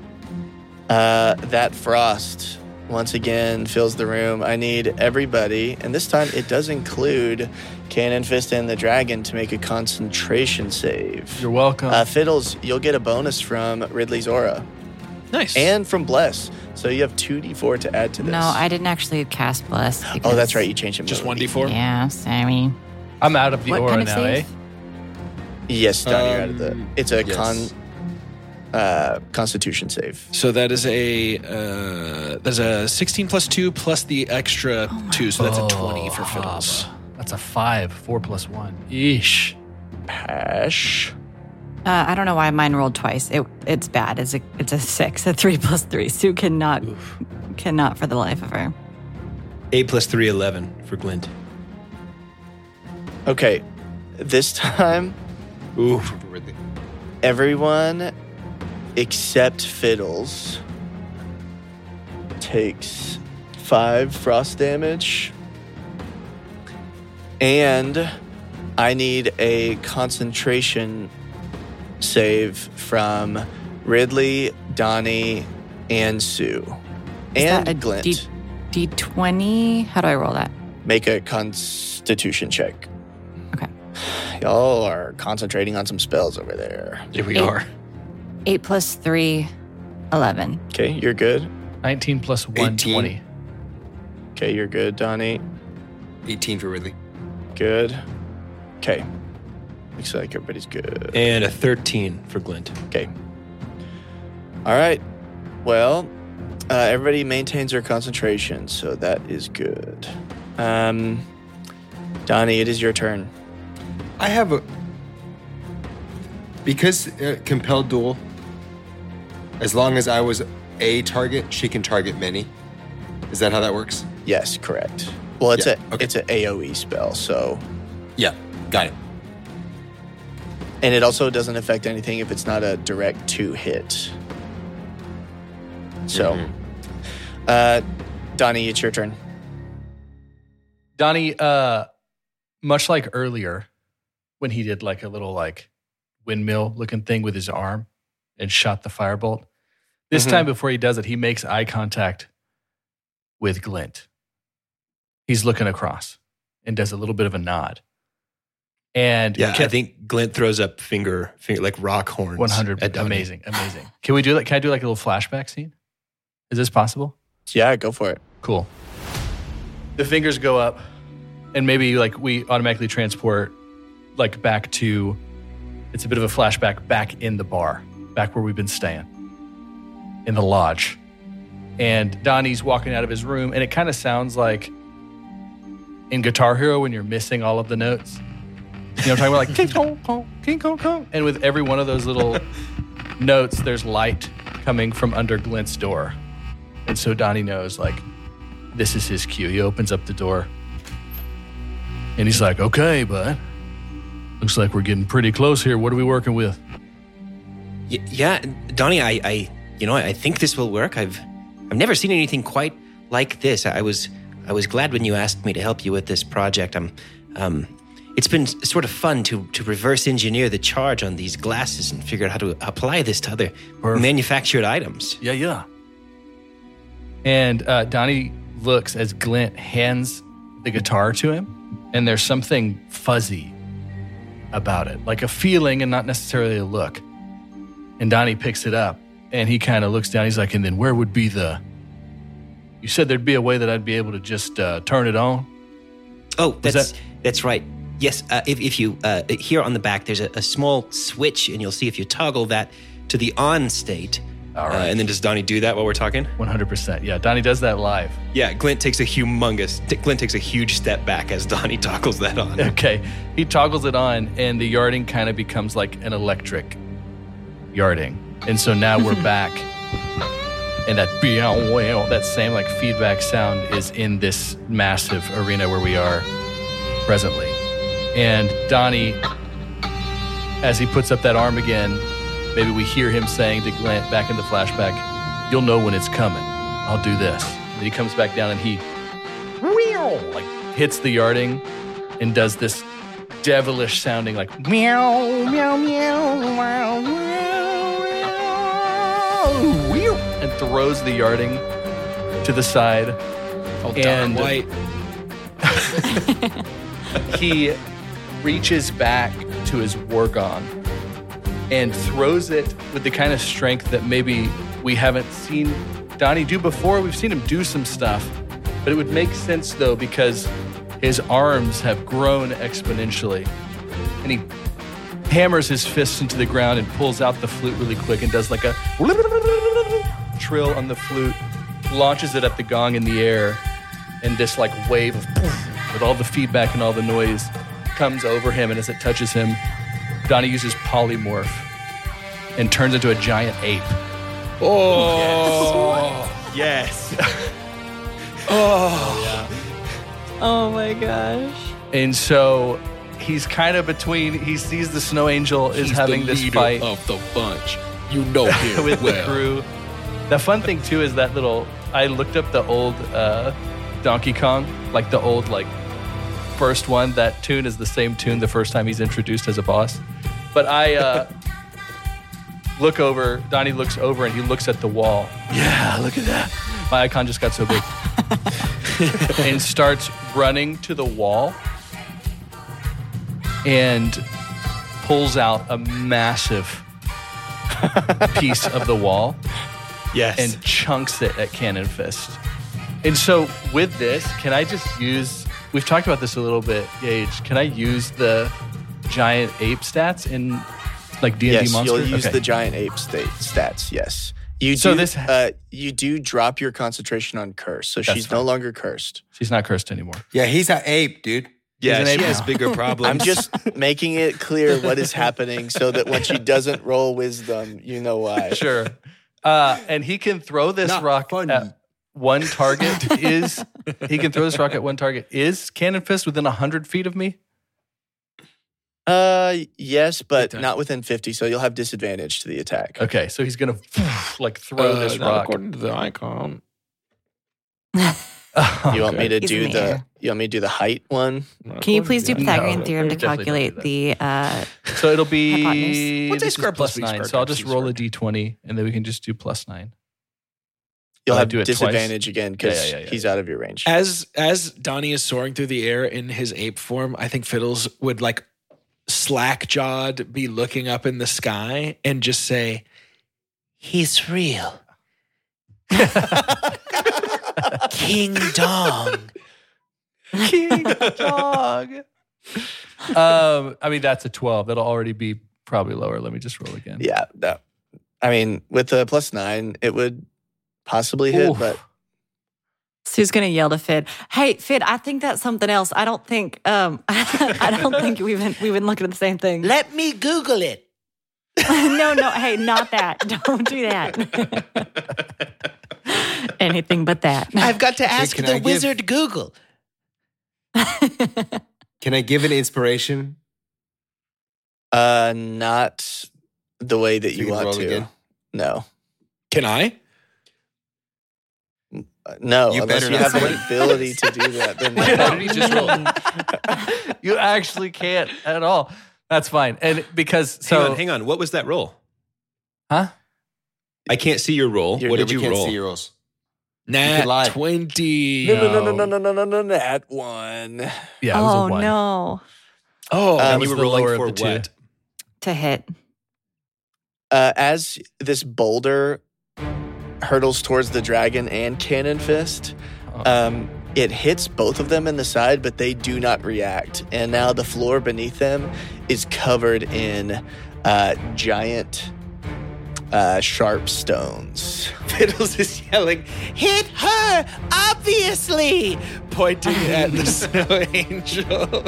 uh, that frost once again fills the room. I need everybody, and this time it does include Cannon Fist and the Dragon, to make a concentration save. You're welcome. Uh, Fiddles, you'll get a bonus from Ridley's aura Nice. and from Bless. So you have two d four to add to this. No, I didn't actually cast Bless. Oh, because- that's right. You changed it. Just one d four? Yeah, sorry. I'm out of the What aura kind of now, eh? save? Yes, Donnie, you're out of the. Um, It's a yes. con. Uh, Constitution save. So that is a uh, there's a sixteen plus two plus the extra two, so that's a twenty for Fiddles. That's a five. Four plus one. Eesh. Hash. Uh, I don't know why mine rolled twice. It it's bad. It's a it's a six, a three plus three. Sue cannot cannot for the life of her. Eight plus three, eleven for Glint. Okay, this time Ooh, for Ridley. everyone except Fiddles takes five frost damage, and I need a concentration save from Ridley, Donnie, and Sue, Is and that a Glint. D- D twenty? How do I roll that? Make a Constitution check. Okay. Y'all are concentrating on some spells over there. Here we Eight. are. Eight plus three, eleven. Okay, you're good. nineteen plus one, eighteen. twenty. Okay, you're good, Donnie. eighteen for Ridley. Good. Okay. Looks like everybody's good. And a thirteen for Glint. Okay. All right. Well, uh, everybody maintains their concentration, so that is good. Um, Donnie, it is your turn. I have a because uh, compelled duel. As long as I was a target, she can target many. Is that how that works? Yes, correct. Well, it's Yeah, a okay. it's an AoE spell, so Yeah, got it. and it also doesn't affect anything if it's not a direct two hit. So, Mhm. uh, Donnie, it's your turn. Donnie, uh, much like earlier, when he did like a little like windmill looking thing with his arm and shot the firebolt, this Mhm. time before he does it, he makes eye contact with Glint. He's looking across and does a little bit of a nod. And Yeah, can- I think Glint throws up finger, finger like rock horns. one hundred, at Donnie. amazing, amazing. Can we do that? Can I do like a little flashback scene? Is this possible? Yeah, go for it. Cool. The fingers go up, and maybe like we automatically transport like back to, it's a bit of a flashback back in the bar, back where we've been staying, in the lodge. And Donnie's walking out of his room, and it kind of sounds like in Guitar Hero when you're missing all of the notes. You know what I'm talking about? Like, king kong kong, king kong kong. And with every one of those little notes, there's light coming from under Glint's door. And so Donnie knows, like, this is his cue. He opens up the door. And he's like, okay, bud. Looks like we're getting pretty close here. What are we working with? Y- yeah, Donnie, I, I, you know, I think this will work. I've, I've never seen anything quite like this. I was, I was glad when you asked me to help you with this project. I'm, um, it's been sort of fun to to reverse engineer the charge on these glasses and figure out how to apply this to other Perfect. manufactured items. Yeah, yeah. And uh, Donnie looks as Glint hands the guitar to him, and there's something fuzzy about it, like a feeling and not necessarily a look. And Donnie picks it up, and he kind of looks down. He's like, and then where would be the... You said there'd be a way that I'd be able to just uh, turn it on? Oh, that's that- that's right. Yes, uh, if, if you, uh, here on the back, there's a, a small switch, and you'll see if you toggle that to the on state. All Uh, right. and then does Donnie do that while we're talking? one hundred percent. Yeah, Donnie does that live. Yeah, Glint takes a humongous, Glint takes a huge step back as Donnie toggles that on. Okay. He toggles it on, and the yarding kind of becomes like an electric yarding. And so now we're back. And that that same like feedback sound is in this massive arena where we are presently. And Donnie, as he puts up that arm again, maybe we hear him saying to Glint back in the flashback, you'll know when it's coming. I'll do this. And he comes back down and he like hits the yarding and does this devilish sounding like meow, meow, meow, meow, meow, meow, and throws the yarding to the side. Oh, And- darn white. He reaches back to his Wargon and throws it with the kind of strength that maybe we haven't seen Donnie do before. We've seen him do some stuff, but it would make sense though because his arms have grown exponentially. And he hammers his fists into the ground and pulls out the flute really quick and does like a trill on the flute, launches it at the gong in the air, and this like wave of with all the feedback and all the noise comes over him, and as it touches him, Donnie uses polymorph and turns into a giant ape. Oh, Yes. Oh my gosh. And so he's kind of between, he sees the snow angel is he's having the this leader fight of the bunch. You know him with the well. crew. The fun thing too is that little, I looked up the old uh, Donkey Kong, like the old like first one. That tune is the same tune the first time he's introduced as a boss. But I uh, look over, Donnie looks over and he looks at the wall. Yeah, look at that. My icon just got so big. And starts running to the wall and pulls out a massive piece of the wall Yes. and chunks it at Cannon Fist. And so with this, can I just use, we've talked about this a little bit, Gage, can I use the giant ape stats in like D and D Yes, Monster? you'll use Okay. the giant ape state stats. Yes, you So do. this- uh, you do drop your concentration on curse, so That's she's no fine. longer cursed. She's not cursed anymore. Yeah, he's an ape, dude. yeah, an she ape has now. bigger problems. I'm just making it clear what is happening, so that when she doesn't roll wisdom, you know why. Sure. Uh, and he can throw this Not rock funny. at one target. Is he can throw this rock at one target? Is Cannon Fist within one hundred feet of me? Uh, yes, but Big time. not within fifty, so you'll have disadvantage to the attack. Okay, so he's going to like throw Uh, this not rock. according to the icon. You want me to He's do in the? the air. You want me to do the height one? Can you please do No, Pythagorean theorem to definitely don't calculate do the uh, So it'll be Hypotenuse. What's A this is squared plus plus B nine. squared So I'll times just C roll a squared? d twenty, and then we can just do plus nine. You'll Oh, I have do it twice? disadvantage again because Yeah, yeah, yeah, yeah, he's yeah. out of your range. As as Donnie is soaring through the air in his ape form, I think Fiddles would like slack jawed be looking up in the sky and just say, "He's real, King Dong." King dog. Um, I mean that's a twelve. That'll already be probably lower. Let me just roll again. Yeah, no. I mean, with the plus nine, it would possibly hit, Oof. but Sue's gonna yell to Fid, "Hey, Fid, I think that's something else. I don't think um I don't think we've been we've been looking at the same thing." Let me Google it. no, no, hey, not that. Don't do that. Anything but that. I've got to ask can the I give- wizard Google. Can I give an inspiration? uh, not the way that you, You can want roll to. again? No. Can I? Uh, No, You unless better you not have say. the ability to do that. Then What no. did he just roll? You actually can't at all. That's fine. And because hang so on, hang on. What was that roll? huh? I can't see your roll. You're- what did We you can't roll? see your rolls. could lie. Nat twenty. No, no, no, no, no, no, no, no, no, that one. Yeah, it was Oh a one. no. Oh, Um, that And was you were the rolling lower for of the what? two. To hit. Uh, as this boulder hurtles towards the dragon and Cannon Fist, um, it hits both of them in the side, but they do not react. And now the floor beneath them is covered in uh, giant, uh, sharp stones. Fiddles is yelling, "Hit her! Obviously!" Pointing at the snow angel.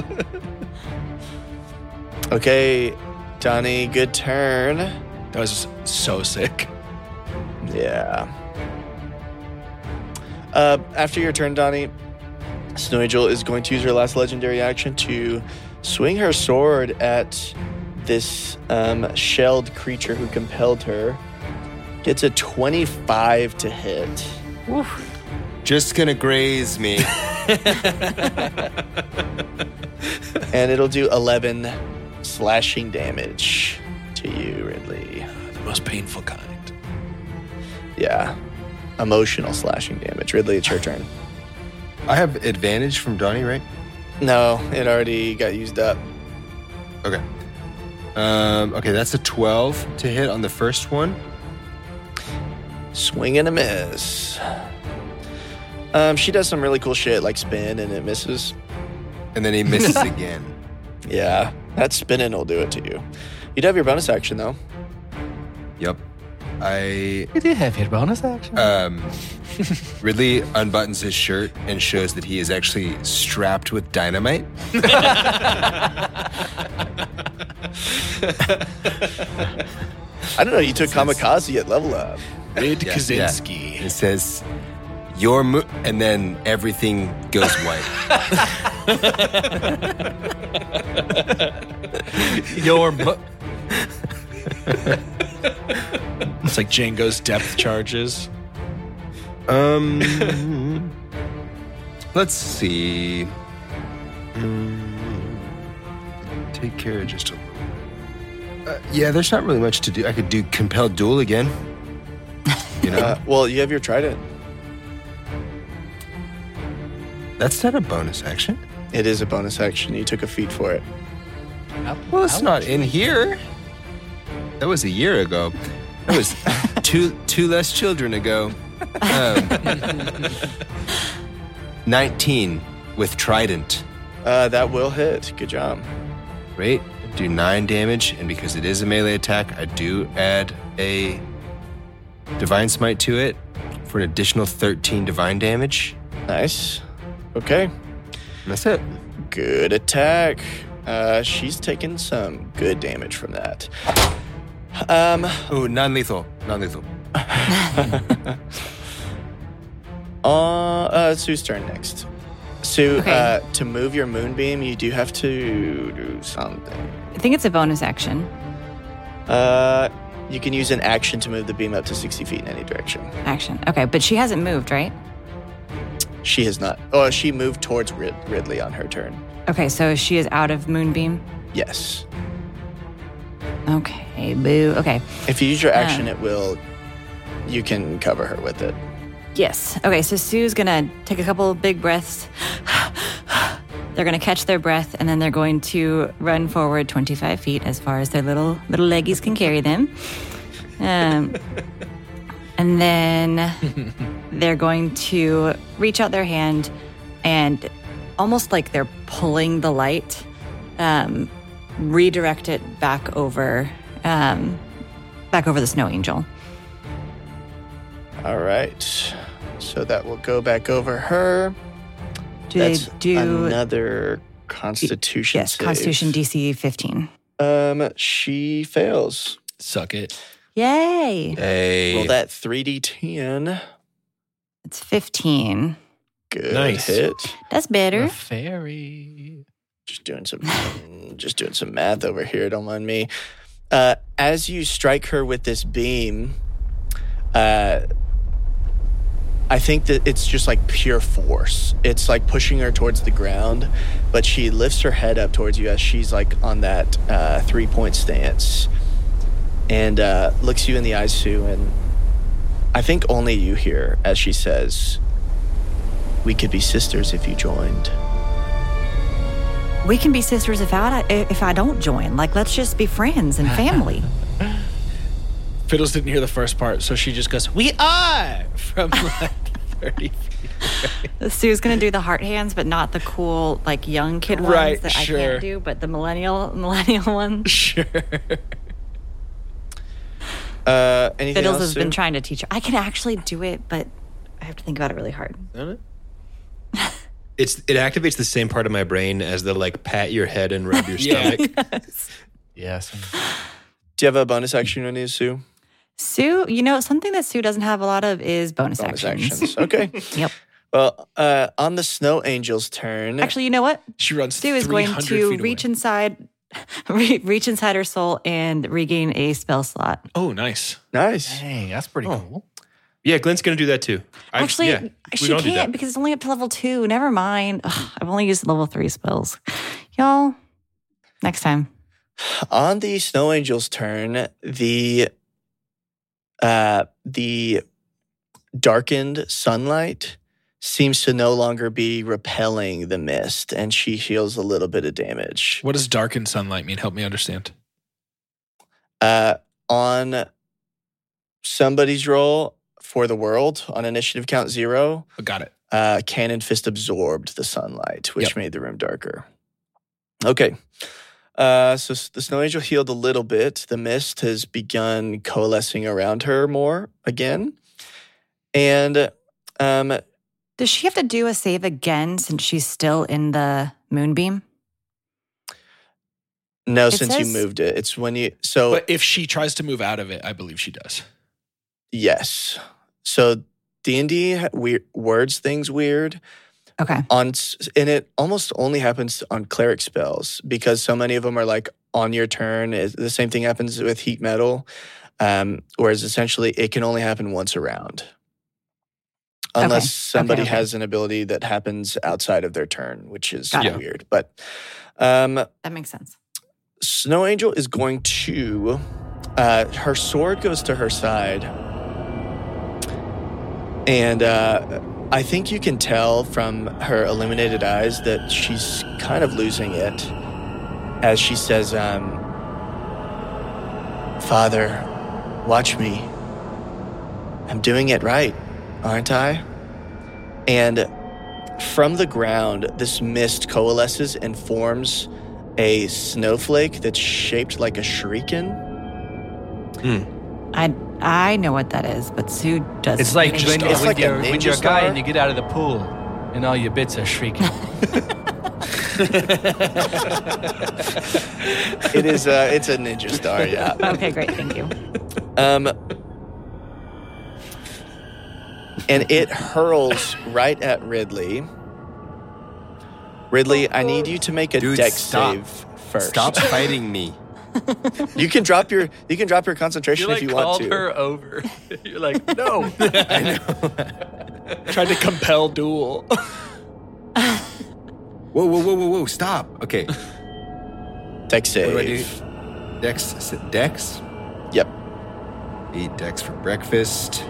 Okay, Donnie, good turn. That was so sick. Yeah. Uh, after your turn, Donnie, Snow Angel is going to use her last legendary action to swing her sword at this um, shelled creature who compelled her. Gets a twenty-five to hit. Just gonna graze me. And it'll do eleven slashing damage to you, Ridley. The most painful kind. Yeah. Emotional slashing damage. Ridley, it's your turn. I have advantage from Donnie, right? No, it already got used up. Okay. Um, okay, that's a twelve to hit on the first one. Swing and a miss. Um, she does some really cool shit like spin and it misses. And then he misses again. Yeah, that spinning will do it to you. You'd have your bonus action though. Yep. I You do have your bonus action. um Ridley unbuttons his shirt and shows that he is actually strapped with dynamite. I don't know. You took kamikaze at level up. Rid Yeah, Kaczynski. It says your mo-, and then everything goes white. Your mo- It's like Django's depth charges. Um, let's see. Mm, take care of just a little bit. Uh, yeah, there's not really much to do. I could do compelled duel again. You know, Uh, well, you have your trident. that's not a bonus action. It is a bonus action. You took a feat for it. Well, it's not in here. That was a year ago. That was two two less children ago. Um, nineteen with trident. Uh, that will hit. Good job. Great. Do nine damage, and because it is a melee attack, I do add a divine smite to it for an additional thirteen divine damage. Nice. Okay. And that's it. Good attack. Uh, she's taken some good damage from that. Um, Ooh, non-lethal. Non-lethal. uh, uh, Sue's turn next. Sue, Okay. uh, to move your moonbeam, you do have to do something. I think it's a bonus action. Uh, you can use an action to move the beam up to sixty feet in any direction. Action. Okay, but she hasn't moved, right? She has not. Oh, she moved towards Rid- Ridley on her turn. Okay, so she is out of Moonbeam. Yes. Okay, boo. Okay. If you use your Uh. action, it will. You can cover her with it. Yes. Okay, so Sue's gonna take a couple of big breaths. They're gonna catch their breath, and then they're going to run forward twenty-five feet as far as their little little leggies can carry them. Um, and then they're going to reach out their hand and almost like they're pulling the light, um, redirect it back over, um, back over the snow angel. All right. So that will go back over her. Do That's they do another Constitution yes? save. Constitution D C fifteen. Um, she fails. Suck it. Yay! Hey. Roll that three d ten. It's fifteen. Good Nice. hit. That's better. The fairy. Just doing some, just doing some math over here. Don't mind me. uh, as you strike her with this beam, uh, I think that it's just like pure force. It's like pushing her towards the ground, but she lifts her head up towards you as she's like on that uh, three-point stance and uh, looks you in the eyes, Sue, and I think only you hear as she says, "We could be sisters if you joined." We can be sisters if I if I don't join. Like, let's just be friends and family. Fiddles didn't hear the first part, so she just goes, "We are!" from like thirty feet away. Sue's gonna do the heart hands, but not the cool like young kid ones Right, that sure. I can't do, but the millennial millennial ones. Sure. Uh, anything Fiddles else, has Sue? been trying to teach her. I can actually do it, but I have to think about it really hard. It's it activates the same part of my brain as the like pat your head and rub your Yeah. stomach. Yes. Do you have a bonus action on you, Sue? Sue, you know, something that Sue doesn't have a lot of is bonus, Bonus actions. actions. Okay. Yep. Well, uh, on the Snow Angel's turn. Actually, you know what? She runs Sue is going three hundred to feet reach away. inside, re- reach inside her soul and regain a spell slot. Oh, nice. Nice. Hey, that's pretty cool. Yeah, Glenn's gonna do that too. I've- Actually, yeah, we she don't do can't that. because it's only up to level two. Never mind. Ugh, I've only used level three spells. Y'all, next time. On the Snow Angel's turn, the uh, the darkened sunlight seems to no longer be repelling the mist, and she heals a little bit of damage. What does darkened sunlight mean? Help me understand. Uh, on somebody's roll for the world, on initiative count zero, Oh, got it. uh, Cannon Fist absorbed the sunlight, which Yep. made the room darker. Okay. Uh, so s- the Snow Angel healed a little bit. The mist has begun coalescing around her more again. And um, Does she have to do a save again since she's still in the moonbeam? no, It since you says- moved it, it's when you. So, But if she tries to move out of it, I believe she does. yes. So D and D ha- weird, words things weird. Okay. on s- and it almost only happens on cleric spells because so many of them are like on your turn. It- the same thing happens with heat metal, um, whereas essentially it can only happen once around, unless Okay. somebody Okay, okay. has an ability that happens outside of their turn, which is Got it. weird. But um, That makes sense. Snow Angel is going to. Uh, her sword goes to her side, and. Uh, I think you can tell from her illuminated eyes that she's kind of losing it as she says, um, Father, watch me. I'm doing it right, aren't I? And from the ground, this mist coalesces and forms a snowflake that's shaped like a shuriken. I I know what that is, but Sue doesn't. It's like Ninja when, star. when, It's like a you're, when ninja you're a guy star. and you get out of the pool and all your bits are shrieking. It is uh, it's a ninja star, yeah. Okay, great. Thank you. Um, and it hurls right at Ridley. Ridley, I need you to make a Dude, dex stop. save first. Stop fighting me. You can drop your you can drop your concentration You if like you want called to. her over. You're like, no. Tried to compel duel. Whoa, whoa, whoa, whoa, whoa! Stop. Okay. Dex What do I save. do? Dex. is it Dex. Yep. Eat Dex for breakfast.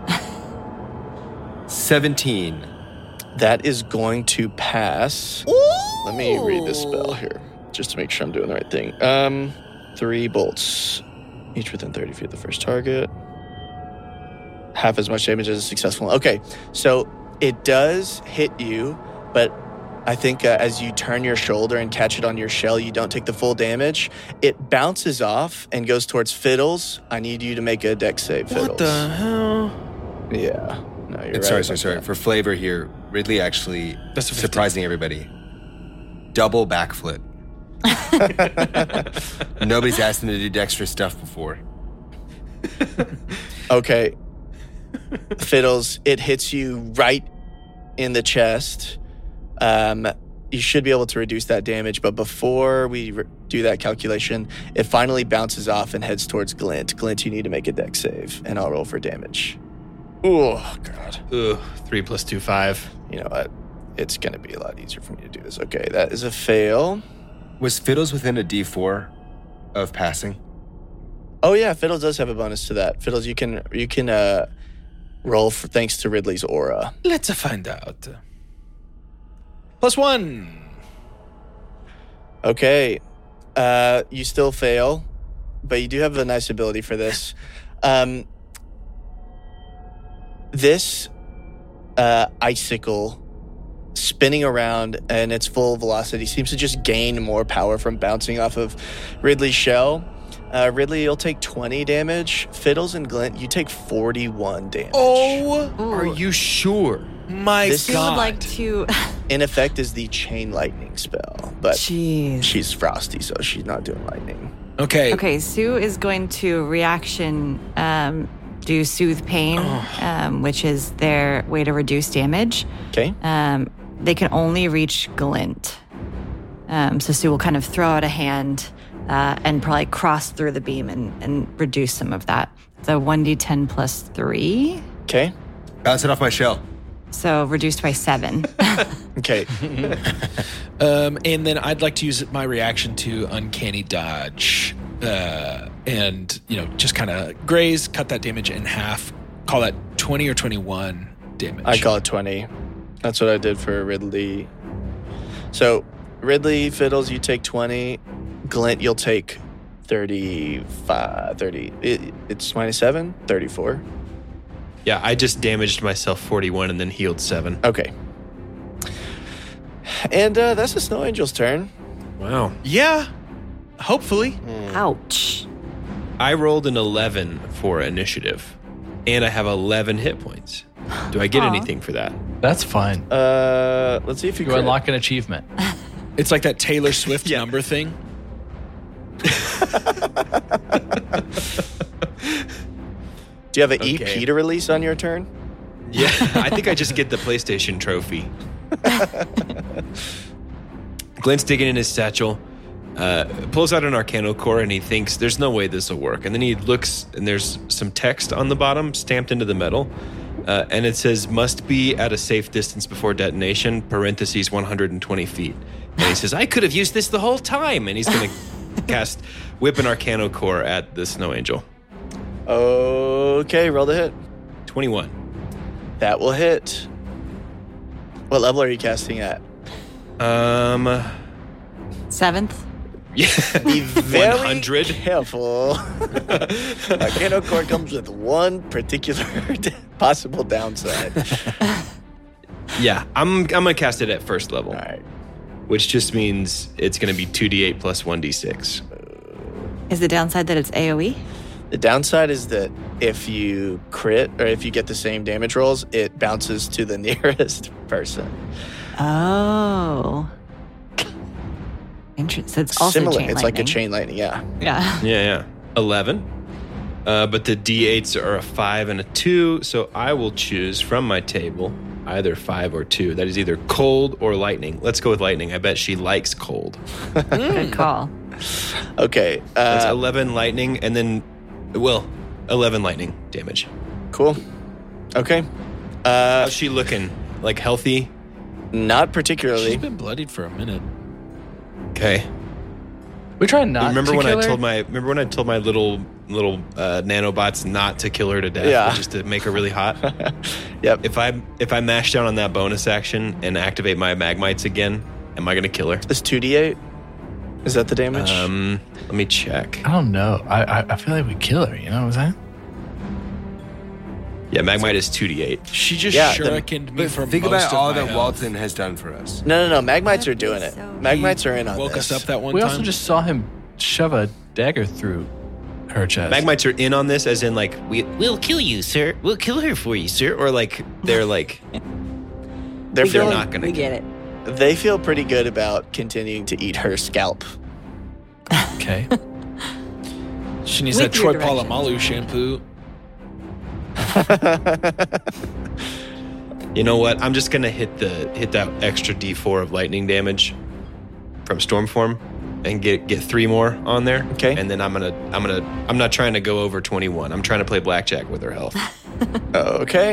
Seventeen. That is going to pass. Let me read this spell here, just to make sure I'm doing the right thing. Um, three bolts, each within thirty feet of the first target. Half as much damage as a successful one. Okay, so it does hit you, but I think uh, as you turn your shoulder and catch it on your shell, you don't take the full damage. It bounces off and goes towards Fiddles. I need you to make a dex save, Fiddles. What the hell? Yeah. No, you're And right. sorry, about sorry, sorry. that. For flavor here, Ridley actually That's a fifteen. surprising everybody. Double backflip. Nobody's asked him to do dexterous stuff before. Okay. Fiddles, it hits you right in the chest. Um, you should be able to reduce that damage, but before we re- do that calculation, it finally bounces off and heads towards Glint. Glint, you need to make a dex save, and I'll roll for damage. Oh, God. Ugh, three plus two, five. You know what? It's going to be a lot easier for me to do this. Okay, that is a fail. Was Fiddles within a D four of passing? Oh, yeah, Fiddles does have a bonus to that. Fiddles, you can you can uh, roll for thanks to Ridley's aura. Let's find out. Plus one. Okay. Uh, you still fail, but you do have a nice ability for this. Um, this uh, icicle spinning around and its full velocity seems to just gain more power from bouncing off of Ridley's shell. Uh, Ridley, you'll take twenty damage. Fiddles and Glint, you take forty-one damage. Oh, Are you sure? my This Sue God. would like to. In effect is the chain lightning spell, but Jeez. she's frosty, so she's not doing lightning. Okay. Okay, Sue is going to reaction um, do soothe pain, um, which is their way to reduce damage. Okay? Um, they can only reach Glint. Um, so Sue will kind of throw out a hand uh, and probably cross through the beam and, and reduce some of that. So one d ten plus three. Okay? Bounce it off my shell. So reduced by seven. Okay. Um, and then I'd like to use my reaction to uncanny dodge, uh, and you know, just kind of graze, cut that damage in half. Call that twenty or twenty-one damage. I call it twenty. That's what I did for Ridley. So, Ridley, Fiddles, you take twenty. Glint, you'll take thirty-five, thirty. It, it's twenty-seven, thirty-four. Yeah, I just damaged myself forty-one and then healed seven. Okay. And uh, that's the Snow Angel's turn. Wow. Yeah. Hopefully. Ouch. I rolled an eleven for initiative, and I have eleven hit points. Do I get Aw. anything for that? That's fine. Uh, let's see if you You crit. unlock an achievement. It's like that Taylor Swift Yeah. number thing. Do you have an E Okay. P to release on your turn? Yeah, I think I just get the PlayStation trophy. Glenn's digging in his satchel, uh, pulls out an Arcano core, and he thinks, there's no way this will work. And then he looks, and there's some text on the bottom stamped into the metal. Uh, and it says, must be at a safe distance before detonation, parentheses one hundred twenty feet. And he says, I could have used this the whole time. And he's going to cast Whip an Arcano core at the Snow Angel. Okay, roll the hit. twenty-one. That will hit. What level are you casting at? Um, Seventh. yeah, Be very one hundred. careful. Arcano core comes with one particular possible downside. Yeah, I'm I'm gonna cast it at first level, All right. which just means it's gonna be two d eight plus one d six. Is the downside that it's AoE? The downside is that if you crit or if you get the same damage rolls, it bounces to the nearest person. Oh. Interesting. So it's also Similar. chain It's like a lightning. chain lightning. Yeah. Yeah. Yeah, yeah, eleven. Uh, but the d eights are a five and a two, so I will choose from my table either five or two. That is either cold or lightning. Let's go with lightning. I bet she likes cold. Good call. Okay. That's Uh, eleven lightning, and then, well, eleven lightning damage. cool. Okay. Uh, How's she looking? Like healthy? not She's particularly. been bloodied for a minute. Okay. We try not remember to when kill I her? told my remember when I told my little little uh, nanobots not to kill her to death, Yeah. but just to make her really hot. Yep. If I if I mash down on that bonus action and activate my magmites again, am I gonna kill her? It's two d eight. Is that the damage? Um, let me check. I don't know. I, I I feel like we kill her. You know what I'm saying? Yeah, magmite is two d eight. She just Yeah, the- shurikened me But for think most about of all my that health. Walton has done for us. no, no, no. Magmites are That'd doing be it. so Magmites are in on Woke this. us up that one We time. also just saw him shove a dagger through her chest. Magmites are in on this, as in like we We'll kill you, sir. We'll kill her for you, sir. or like they're like They're they're feeling, not gonna We kill. get it. They feel pretty good about continuing to eat her scalp. Okay. She needs With that your Troy directions. Polamalu shampoo. You know what? I'm just gonna hit the hit that extra d four of lightning damage from Stormform. and get get three more on there. Okay. And then I'm gonna I'm gonna I'm not trying to go over twenty-one. I'm trying to play blackjack with her health. Okay.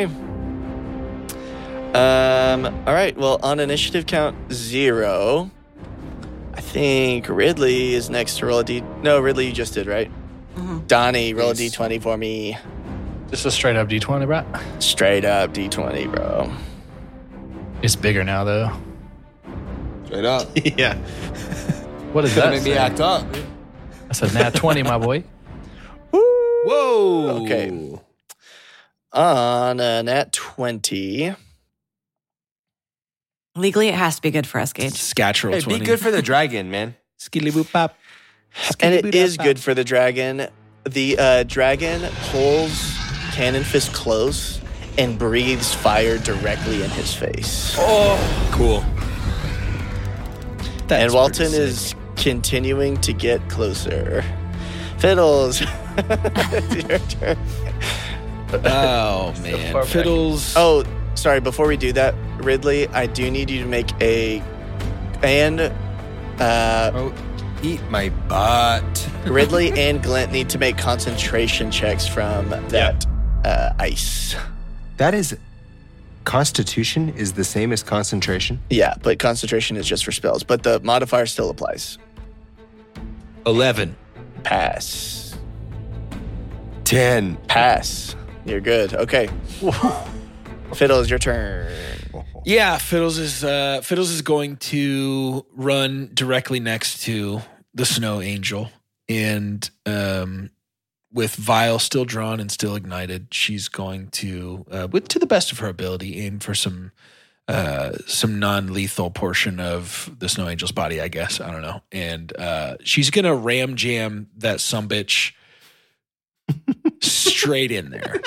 Um. All right. Well, on initiative count zero, I think Ridley is next to roll a d. No, Ridley, you just did, right? Mm-hmm. Donnie, roll a d twenty for me. Just a straight up D twenty, bro. Straight up d twenty, bro. It's bigger now, though. Straight up. Yeah. What does that Make me say? act up. That's a nat twenty, my boy. Whoa. Okay. On a nat twenty. Legally, it has to be good for us, Gage. Scatch roll Hey, twenty. be good for the dragon, man. Skilly boop pop. And it is good for the dragon. The uh, dragon pulls Cannon Fist close and breathes fire directly in his face. Cool. That's and Walton pretty is continuing to get closer. Fiddles. It's your turn. Oh man, far back. Fiddles. Oh, sorry. Before we do that, Ridley, I do need you to make a and uh, Oh, eat my butt. Ridley and Glint need to make concentration checks from that uh, ice. That is Constitution is the same as concentration. Yeah, but concentration is just for spells, but the modifier still applies. eleven. Pass. Ten. Pass. You're good. Okay. Fiddles, your turn. Yeah, Fiddles is uh, Fiddles is going to run directly next to the Snow Angel, and um, with Vial still drawn and still ignited, she's going to, uh, with to the best of her ability, aim for some uh, some non-lethal portion of the Snow Angel's body. I guess I don't know, and uh, she's gonna ram jam that sumbitch straight in there.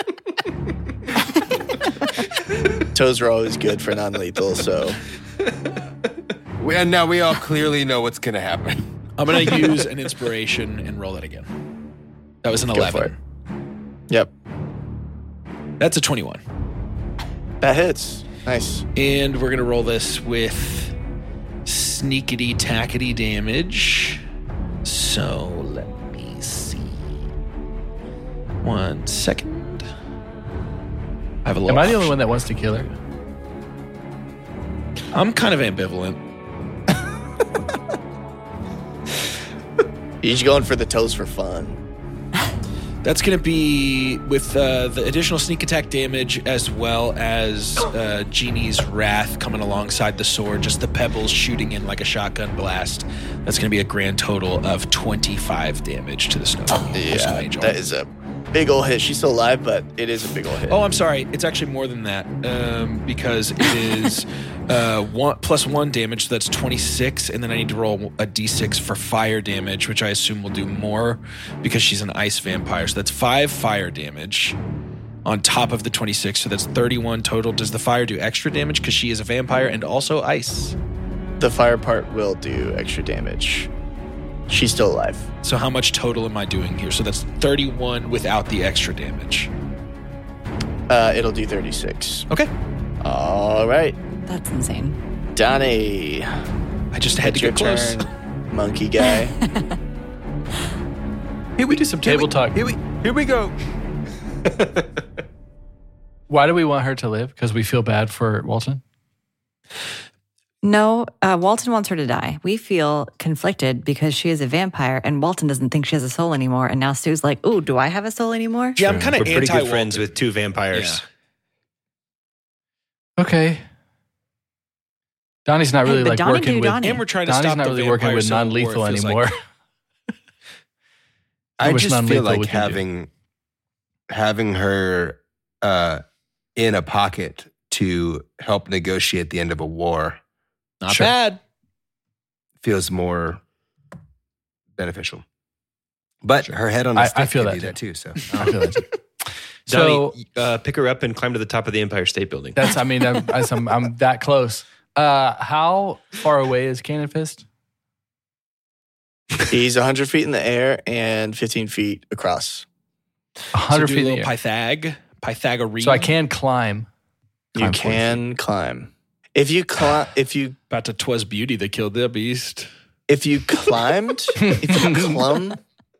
Toes are always good for non-lethal, so We, and now we all clearly know what's going to happen. I'm gonna use an inspiration and roll that again. That was an Go for eleven. yep. That's a twenty-one. That hits. Nice. And we're going to roll this with sneakity tackety damage. So let me see. One second. I have a little Am I the only option. one that wants to kill her? I'm kind of ambivalent. He's going for the toes for fun. That's going to be with uh, the additional sneak attack damage as well as uh, Genie's Wrath coming alongside the sword, just the pebbles shooting in like a shotgun blast. That's going to be a grand total of twenty-five damage to the Snow, the Snow Angel. That is a big ol' hit. She's still alive, but it is a big ol' hit. Oh, I'm sorry. It's actually more than that um, because it is uh, one plus one damage. So that's twenty-six, and then I need to roll a d six for fire damage, which I assume will do more because she's an ice vampire. So that's five fire damage on top of the twenty-six. So that's thirty-one total. Does the fire do extra damage because she is a vampire and also ice? The fire part will do extra damage. She's still alive. So how much total am I doing here? So that's thirty-one without the extra damage. Uh, it'll do thirty-six. Okay. All right. That's insane. Donnie. I just had It's to your get close. turn, monkey guy. Here we do some table talk. Here we, here we go. Why do we want her to live? Because we feel bad for Walton? No, uh, Walton wants her to die. We feel conflicted because she is a vampire and Walton doesn't think she has a soul anymore. And now Stu's like, ooh, do I have a soul anymore? Yeah, I'm kind of We're pretty anti good friends with two vampires. Yeah. Okay. Donnie's not Hey, really but like Donnie working do with. Donnie. And we're trying to Donnie's stop not the really working vampire with civil war, it non-lethal feels anymore. like. I How much just feel non-lethal like we can do. having having her uh, in a pocket to help negotiate the end of a war Not Sure. bad. feels more beneficial. But her head on a I- stick I feel could that do too. that too. So I feel that too. So Donnie, uh, pick her up and climb to the top of the Empire State Building. that's, I mean, I'm, I'm, I'm that close. Uh, how far away is Cannon Fist? He's one hundred feet in the air and fifteen feet across. one hundred so do feet a in the little air. Pythag, Pythagorean. So I can climb. You Climb forty can climb. If you climb, if you About to twas beauty that killed the beast. If you climbed, if you clumb,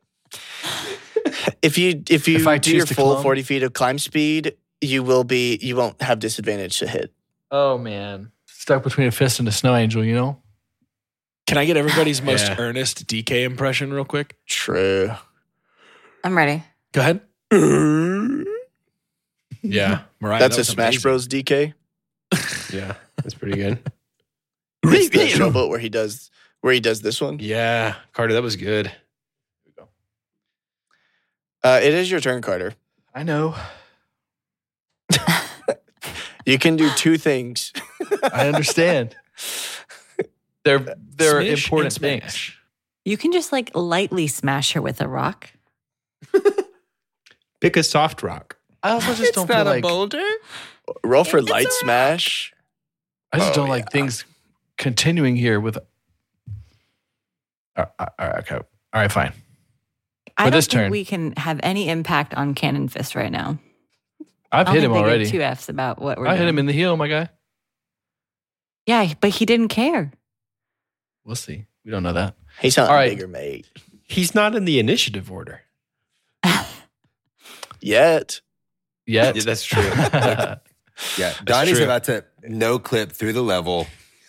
if you if you If I do choose your to full clumb? forty feet of climb speed, you will be you won't have disadvantage to hit. Oh man, stuck between a fist and a snow angel. You know. Can I get everybody's most Yeah. earnest D K impression real quick? True. I'm ready. Go ahead. Yeah. Mariah, That's that a was Smash amazing. Bros. D K. Yeah. That's pretty good. It's the showboat where he does where he does this one. Yeah. Carter, that was good. Uh, it is your turn, Carter. I know. You can do two things. I understand. They're they're Smish important and things. smash. You can just like lightly smash her with a rock. Pick a soft rock. I also just don't feel like boulder. Roll for light smash. I just Oh, don't like things continuing here with. All right, all right, okay. All right, fine. I For don't this think turn. we can have any impact on Cannon Fist right now. I've I hit don't him think they already. give two F's about what we're I doing. hit him in the heel, my guy. Yeah, but he didn't care. We'll see. We don't know that. He's not All right. bigger, mate. He's not in the initiative order. Yet. Yet. Yeah, that's true. Yeah, Donnie's true. about to no clip through the level.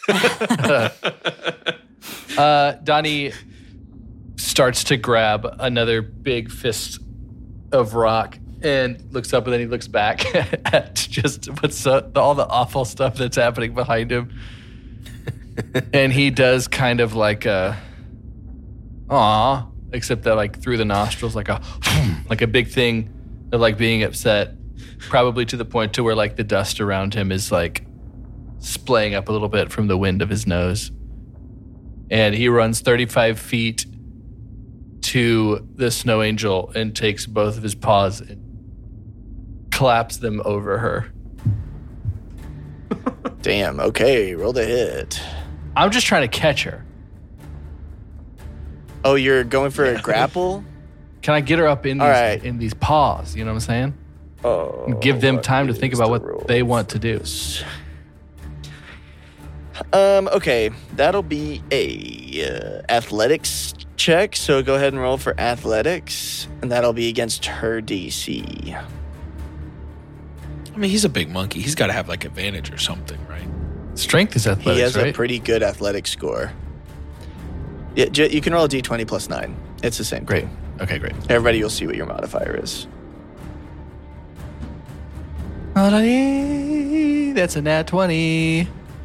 uh, Donnie starts to grab another big fist of rock and looks up, and then he looks back at just what's uh, all the awful stuff that's happening behind him. And he does kind of like a, aw, except that like through the nostrils, like a, like a big thing of like being upset, probably to the point to where like the dust around him is like splaying up a little bit from the wind of his nose. And he runs thirty-five feet to the snow angel and takes both of his paws and claps them over her. Damn. Okay. Roll the hit. I'm just trying to catch her. Oh, you're going for a grapple? Can I get her up in these, All right. in these paws? You know what I'm saying? Oh. And give them what time to think is about the what roll they for want to do. this? Um. Okay, that'll be a uh, athletics check. So go ahead and roll for athletics, and that'll be against her D C. I mean, he's a big monkey. He's got to have like advantage or something, right? Strength is athletics, He has right? a pretty good athletic score. Yeah, j- you can roll a d twenty plus nine. It's the same. Great. thing. Okay, great. Everybody, you'll see what your modifier is. That's a nat twenty.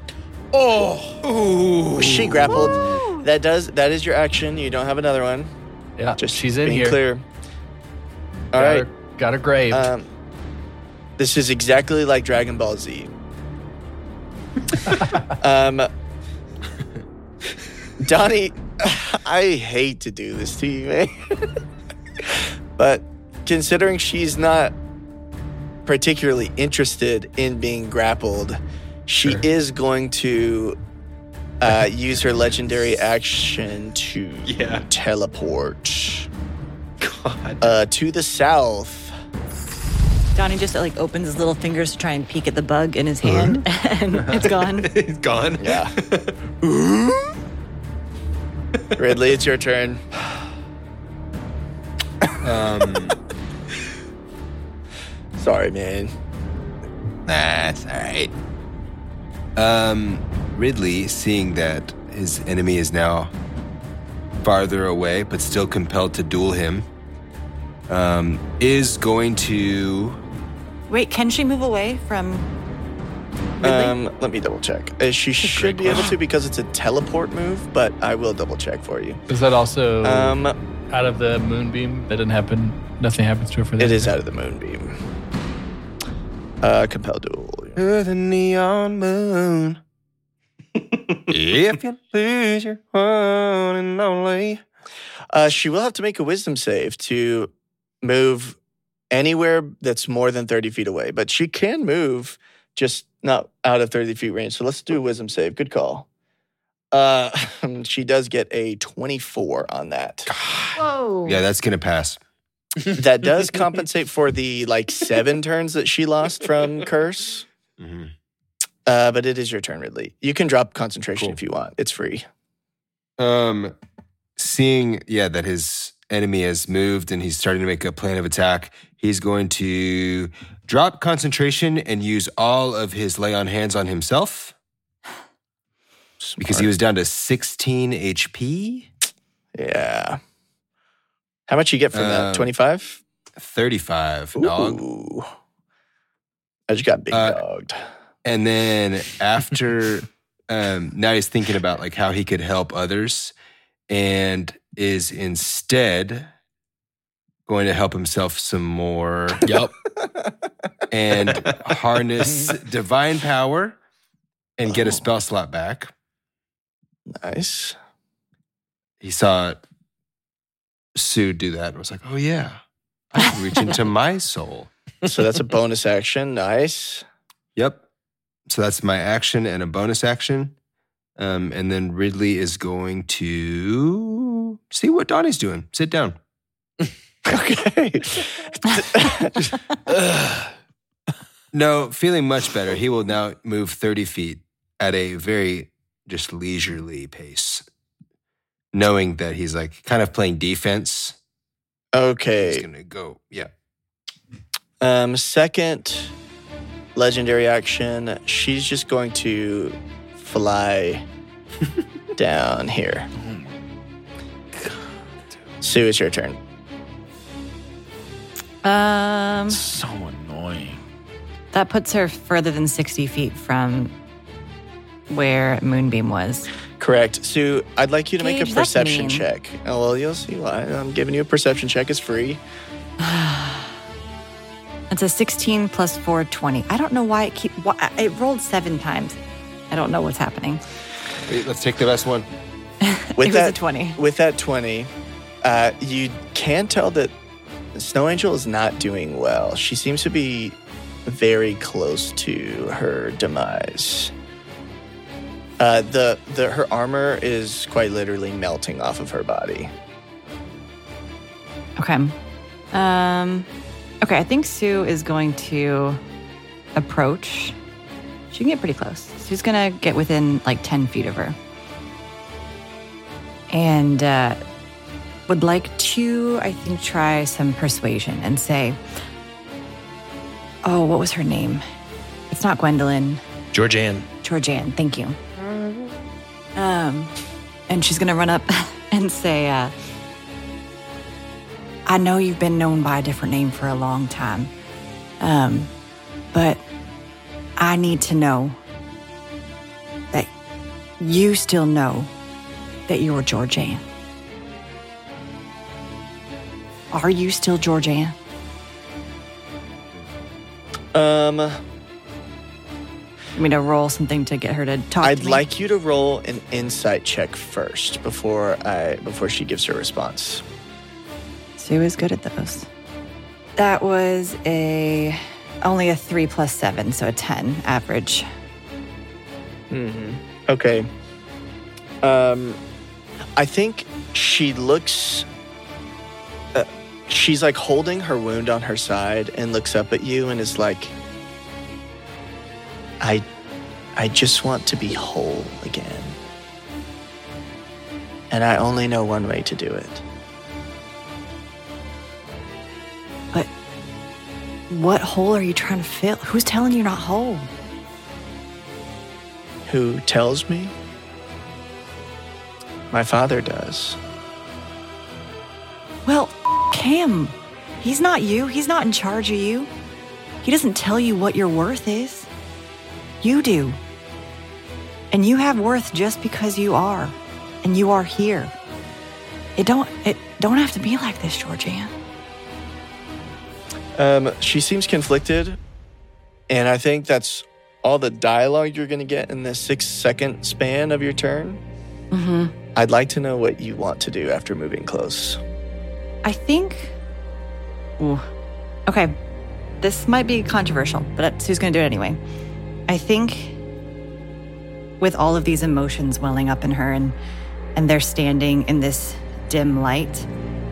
Oh, She grappled. That does. That is your action. You don't have another one. Yeah, Just she's in being here. clear. All got right. Her, got her graved. Um, this is exactly like Dragon Ball Z. um, Donnie, I hate to do this to you, man. But considering she's not particularly interested in being grappled, she Sure. is going to uh, use her legendary action to Yeah. teleport God. uh, to the south. Donnie just like opens his little fingers to try and peek at the bug in his hand, and it's gone. He's gone. Yeah. Ridley, it's your turn. Um, Sorry, man. that's all right. Um, Ridley, seeing that his enemy is now farther away, but still compelled to duel him, um, is going to. Wait, can she move away from Ridley? Um, let me double check. Uh, she should be able to because it's a teleport move, but I will double check for you. Is that also Um, out of the moonbeam? That didn't happen. Nothing happens to her for that. it is out of the moonbeam. Uh, compel duel. To the neon moon. If you lose your one and only. Uh, she will have to make a wisdom save to move anywhere that's more than thirty feet away, but she can move, just not out of thirty feet range. So let's do a wisdom save. Good call. Uh, she does get a twenty-four on that. Whoa. Yeah, that's gonna pass. That does compensate for the like seven turns that she lost from Curse. Mm-hmm. Uh, but it is your turn, Ridley. You can drop concentration Cool. if you want. It's free. Um, seeing, yeah, that his enemy has moved and he's starting to make a plan of attack, he's going to drop concentration and use all of his lay on hands on himself. Smart. Because he was down to sixteen H P. Yeah. How much you get from Uh, that? twenty-five? thirty-five, dog. Ooh. I just got big Uh, dogged. And then after, um, now he's thinking about like how he could help others and is instead going to help himself some more Yup. and harness divine power and get a spell slot back. Nice. He saw Sue do that and was like, oh yeah, I can reach into my soul. So that's a bonus action. Nice. Yep. So that's my action and a bonus action. Um, and then Ridley is going to see what Donnie's doing. Sit down. Okay. No, feeling much better. He will now move thirty feet at a very just leisurely pace, knowing that he's like kind of playing defense. He's Okay. going to go. Yeah. Um, second legendary action, she's just going to fly down here. Sue, it's your turn. Um, So annoying. that puts her further than sixty feet from where Moonbeam was. Correct. Sue, I'd like you to make a Gage, that's perception mean. check. Oh, well, you'll see why. I'm giving you a perception check. It's free. It's a sixteen plus four, twenty. I don't know why it keep. Why, it rolled seven times. I don't know what's happening. Wait, let's take the best one. With it that, was a twenty. With that twenty, uh, you can tell that Snow Angel is not doing well. She seems to be very close to her demise. Uh, the the her armor is quite literally melting off of her body. Okay. Um. Okay, I think Sue is going to approach. She can get pretty close. She's gonna get within like ten feet of her, and uh, would like to, I think, try some persuasion and say, "Oh, what was her name? It's not Gwendolyn. Georgianne. Georgianne. Thank you." Um, and she's gonna run up and say, uh, "I know you've been known by a different name for a long time, um, but I need to know that you still know that you were Georgianne. Are you still Georgianne?" Um, I mean, to roll something to get her to talk. I'd to me? like you to roll an insight check first before I before she gives her response. Sue is good at those. That was a only a three plus seven, so a ten average. Mm-hmm. Okay. Um, I think she looks. Uh, she's like holding her wound on her side and looks up at you and is like, "I, I just want to be whole again, and I only know one way to do it." But what hole are you trying to fill? Who's telling you you're not whole? Who tells me? My father does. Well, f- him. He's not you. He's not in charge of you. He doesn't tell you what your worth is. You do. And you have worth just because you are. And you are here. It don't it don't have to be like this, Georgianne. Um, she seems conflicted, and I think that's all the dialogue you're going to get in the six-second span of your turn. Mm-hmm. I'd like to know what you want to do after moving close. I think. Ooh. Okay. This might be controversial, but Sue's going to do it anyway. I think with all of these emotions welling up in her and and they're standing in this dim light,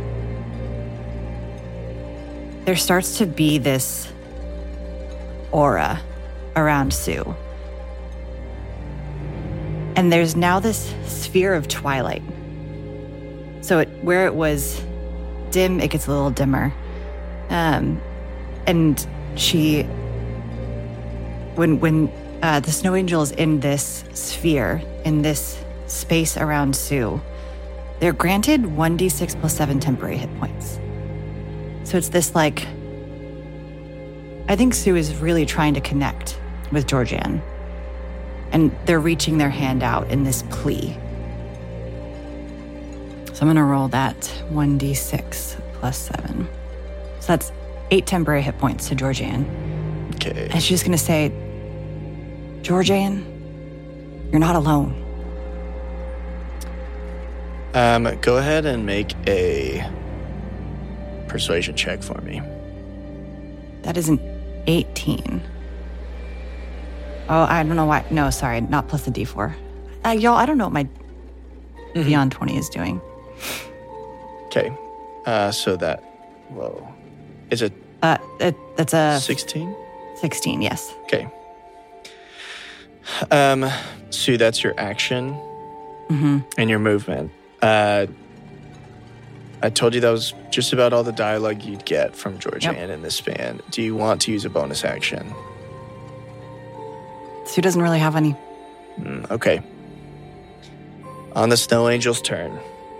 there starts to be this aura around Sue. And there's now this sphere of twilight So it, where it was dim, it gets a little dimmer. Um, and she, when when uh, the snow angel is in this sphere, in this space around Sue, they're granted one d six plus seven temporary hit points. So it's this like, I think Sue is really trying to connect with Georgianne. And they're reaching their hand out in this plea. So I'm going to roll that one d six plus seven. So that's eight temporary hit points to Georgianne. Okay. And she's going to say, Georgianne, you're not alone. Um, go ahead and make a persuasion check for me. That is an eighteen. Oh, I don't know why. No, sorry, not plus the d four. Uh, y'all, I don't know what my mm-hmm. Beyond twenty is doing. Okay. Uh, so that, whoa. Is it Uh, it, that's a sixteen? sixteen, yes. Okay. Um, Sue, that's your action Mm-hmm. and your movement. Uh, I told you that was just about all the dialogue you'd get from Georgianne Yep. in this span. Do you want to use a bonus action? Sue doesn't really have any. Mm, okay. On the Snow Angel's turn,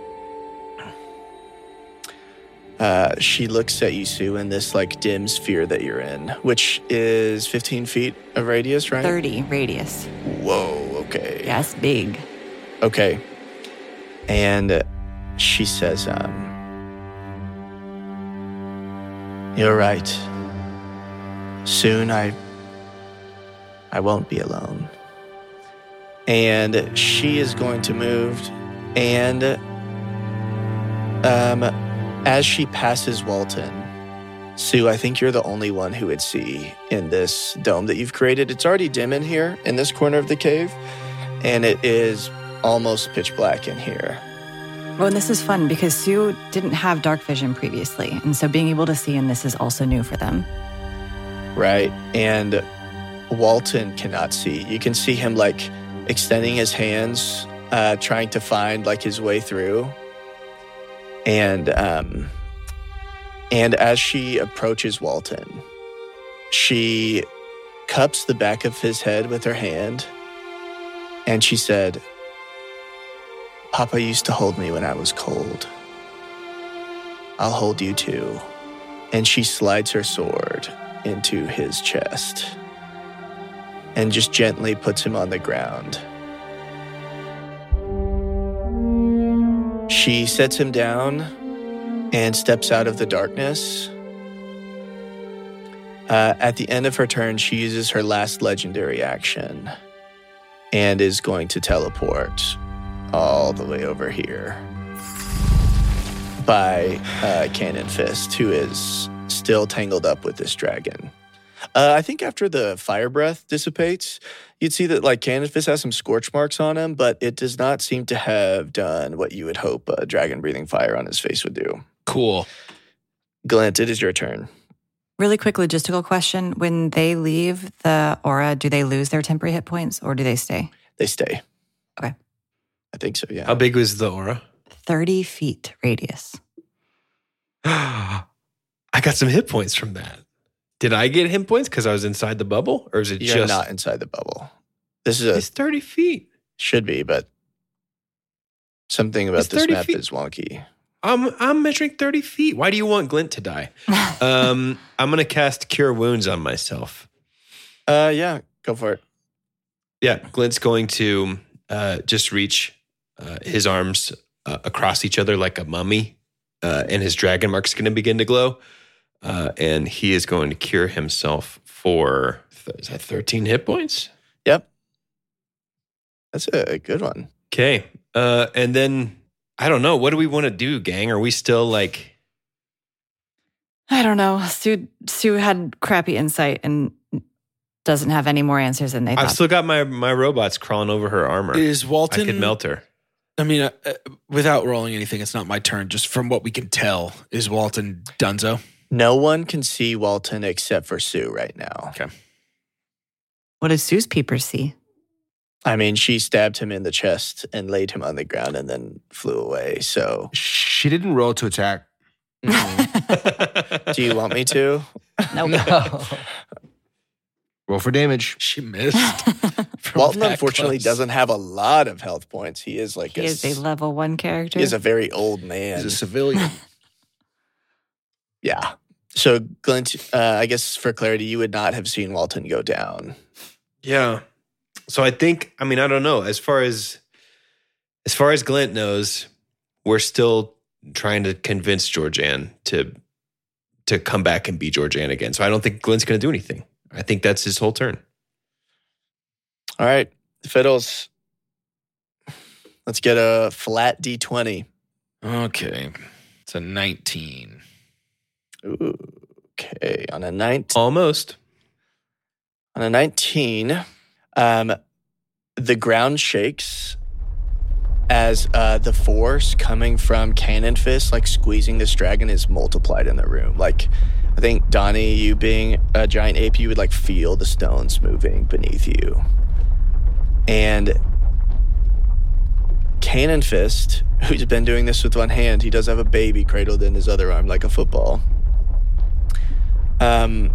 uh, she looks at you, Sue, in this like dim sphere that you're in, which is fifteen feet of radius, right? thirty radius. Whoa, okay. Yeah, it's big. Okay. And she says, um, you're right. Soon I I won't be alone. And she is going to move, and um, as she passes Walton, Sue, I think you're the only one who would see in this dome that you've created. It's already dim in here, in this corner of the cave, and it is almost pitch black in here. Well, and this is fun because Sue didn't have dark vision previously, and so being able to see in this is also new for them. Right, and Walton cannot see. You can see him like extending his hands, uh, trying to find like his way through. And um, and as she approaches Walton, she cups the back of his head with her hand, and she said, "Papa used to hold me when I was cold. I'll hold you too." And she slides her sword into his chest and just gently puts him on the ground. She sets him down and steps out of the darkness. Uh, at the end of her turn, she uses her last legendary action and is going to teleport all the way over here by uh, Cannon Fist, who is still tangled up with this dragon. Uh, I think after the fire breath dissipates, you'd see that like Cannon Fist has some scorch marks on him, but it does not seem to have done what you would hope a dragon breathing fire on his face would do. Cool. Glint, it is your turn. Really quick logistical question. When they leave the aura, do they lose their temporary hit points or do they stay? They stay. Okay. I think so, yeah. How big was the aura? thirty feet radius. I got some hit points from that. Did I get hit points because I was inside the bubble? Or is it You're just... not inside the bubble. This is a... It's thirty feet. Should be, but something about It's this thirty map feet. is wonky. I'm I'm measuring thirty feet. Why do you want Glint to die? um, I'm going to cast Cure Wounds on myself. Uh, yeah, go for it. Yeah, Glint's going to uh, just reach uh, his arms uh, across each other like a mummy, uh, and his dragon mark's going to begin to glow. Uh, and he is going to cure himself for, is that thirteen hit points? Yep. That's a good one. Okay. Uh, and then, I don't know. What do we want to do, gang? Are we still like... I don't know. Sue Sue had crappy insight and doesn't have any more answers than they I've thought. still got my, my robots crawling over her armor. Is Walton... I could melt her. I mean, uh, uh, without rolling anything, it's not my turn. Just from what we can tell, is Walton Dunzo? No one can see Walton except for Sue right now. Okay. What does Sue's peepers see? I mean, she stabbed him in the chest and laid him on the ground and then flew away. So, She didn't roll to attack. do you want me to? Nope. No. Roll for damage. She missed. from Walton, that unfortunately, close. doesn't have a lot of health points. He is like He a, is a level one character. he is a very old man. He's a civilian. Yeah. So, Glint, uh, I guess for clarity, you would not have seen Walton go down. Yeah. So I think, I mean, I don't know. As far as as far as Glint knows, we're still trying to convince Georgianne to to come back and be Georgianne again. So I don't think Glint's going to do anything. I think that's his whole turn. All right. Fiddles. Let's get a flat D twenty. Okay. It's a nineteen. Ooh, okay. On a nineteen. Almost. On a nineteen, um, the ground shakes as uh, the force coming from Cannon Fist, like squeezing this dragon, is multiplied in the room. Like, I think, Donnie, you being a giant ape, you would like feel the stones moving beneath you. And Cannon Fist, who's been doing this with one hand, he does have a baby cradled in his other arm like a football. Um...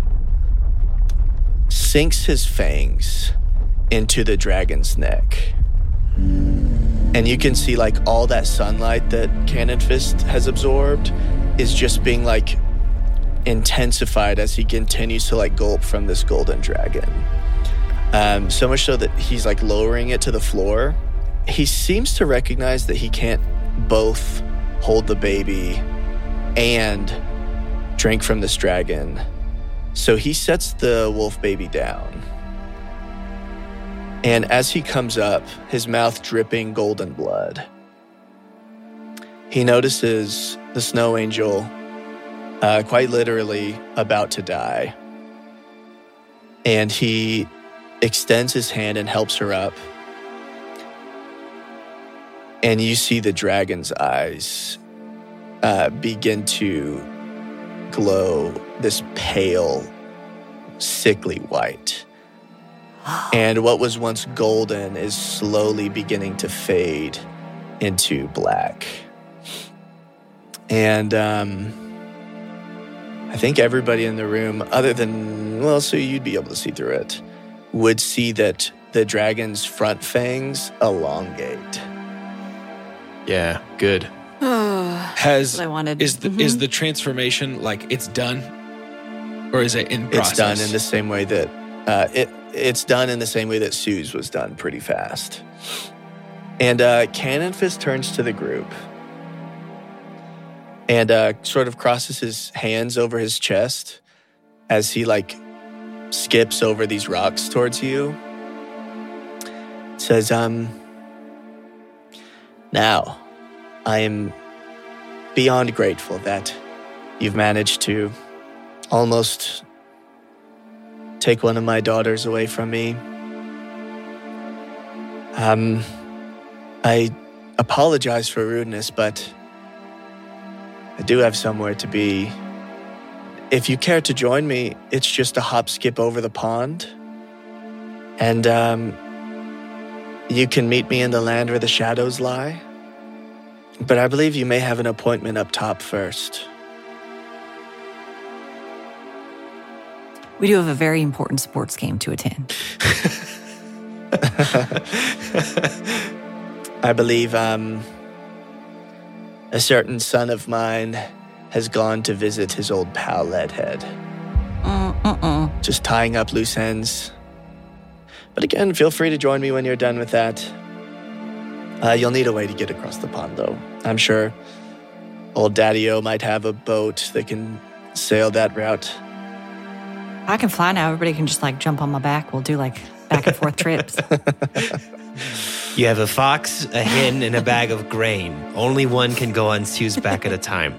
sinks his fangs into the dragon's neck. And you can see like all that sunlight that Cannon Fist has absorbed is just being like intensified as he continues to like gulp from this golden dragon. Um, so much so that he's like lowering it to the floor. He seems to recognize that he can't both hold the baby and drink from this dragon. So he sets the wolf baby down. And as he comes up, his mouth dripping golden blood, he notices the snow angel uh, quite literally about to die. And he extends his hand and helps her up. And you see the dragon's eyes uh, begin to glow this pale, sickly white. And what was once golden is slowly beginning to fade into black. And um, I think everybody in the room, other than, well, so you'd be able to see through it, would see that the dragon's front fangs elongate. Yeah, good. Has what I wanted. is the Mhm. is the transformation like it's done, or is it in process? It's done in the same way that uh, it. It's done in the same way that Sue's was done, pretty fast. And uh, Cannon Fist turns to the group and uh, sort of crosses his hands over his chest as he like skips over these rocks towards you. Says, um, now I am beyond grateful that you've managed to almost take one of my daughters away from me. Um, I apologize for rudeness, but I do have somewhere to be. If you care to join me, it's just a hop skip over the pond. And um, you can meet me in the land where the shadows lie. But I believe you may have an appointment up top first. We do have a very important sports game to attend. I believe um, a certain son of mine has gone to visit his old pal Leadhead. Uh-uh. Just tying up loose ends. But again, feel free to join me when you're done with that. Uh, you'll need a way to get across the pond, though. I'm sure old Daddy-O might have a boat that can sail that route. I can fly now. Everybody can just like jump on my back. We'll do like back and forth trips. You have a fox, a hen, and a bag of grain. Only one can go on Sue's back at a time.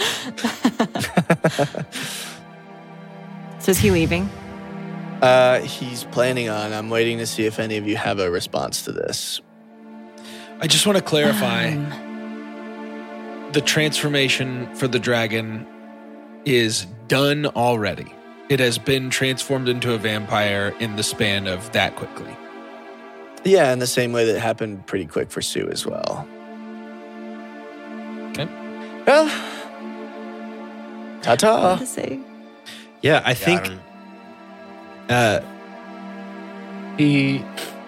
So is he leaving? Uh, he's planning on. I'm waiting to see if any of you have a response to this. I just want to clarify Um, the transformation for the dragon is done already. It has been transformed into a vampire in the span of that quickly. Yeah, in the same way that happened pretty quick for Sue as well. Okay. Well, What ta-ta. to say? Yeah, I think. don't- Uh, He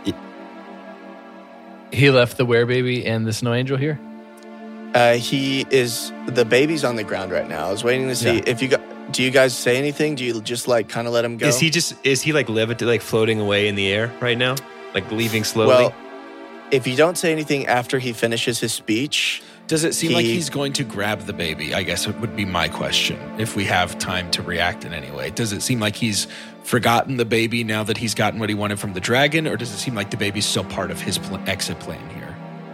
he left the werebaby and the snow angel here. Uh, he is, the baby's on the ground right now. I was waiting to see Yeah. if you got, do you guys say anything? Do you just like kind of let him go? is he just is he like levit like floating away in the air right now, like leaving slowly? Well, if you don't say anything after he finishes his speech, Does it seem like He- he's going to grab the baby? I guess it would be my question if we have time to react in any way. Does it seem like he's forgotten the baby now that he's gotten what he wanted from the dragon, or does it seem like the baby's still part of his pl- exit plan here?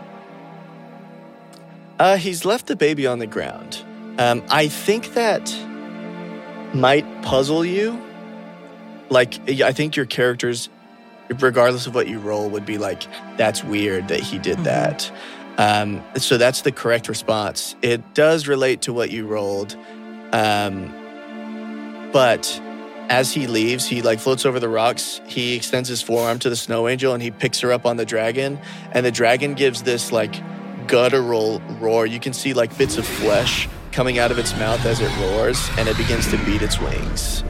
uh, he's left the baby on the ground. Um, I think that might puzzle you. Like, I think your characters, regardless of what you roll, would be like, that's weird that he did Mhm. that. Um, so that's the correct response. It does relate to what you rolled. Um, but as he leaves, he like floats over the rocks. He extends his forearm to the snow angel and he picks her up on the dragon. And the dragon gives this like guttural roar. You can see like bits of flesh coming out of its mouth as it roars, and it begins to beat its wings.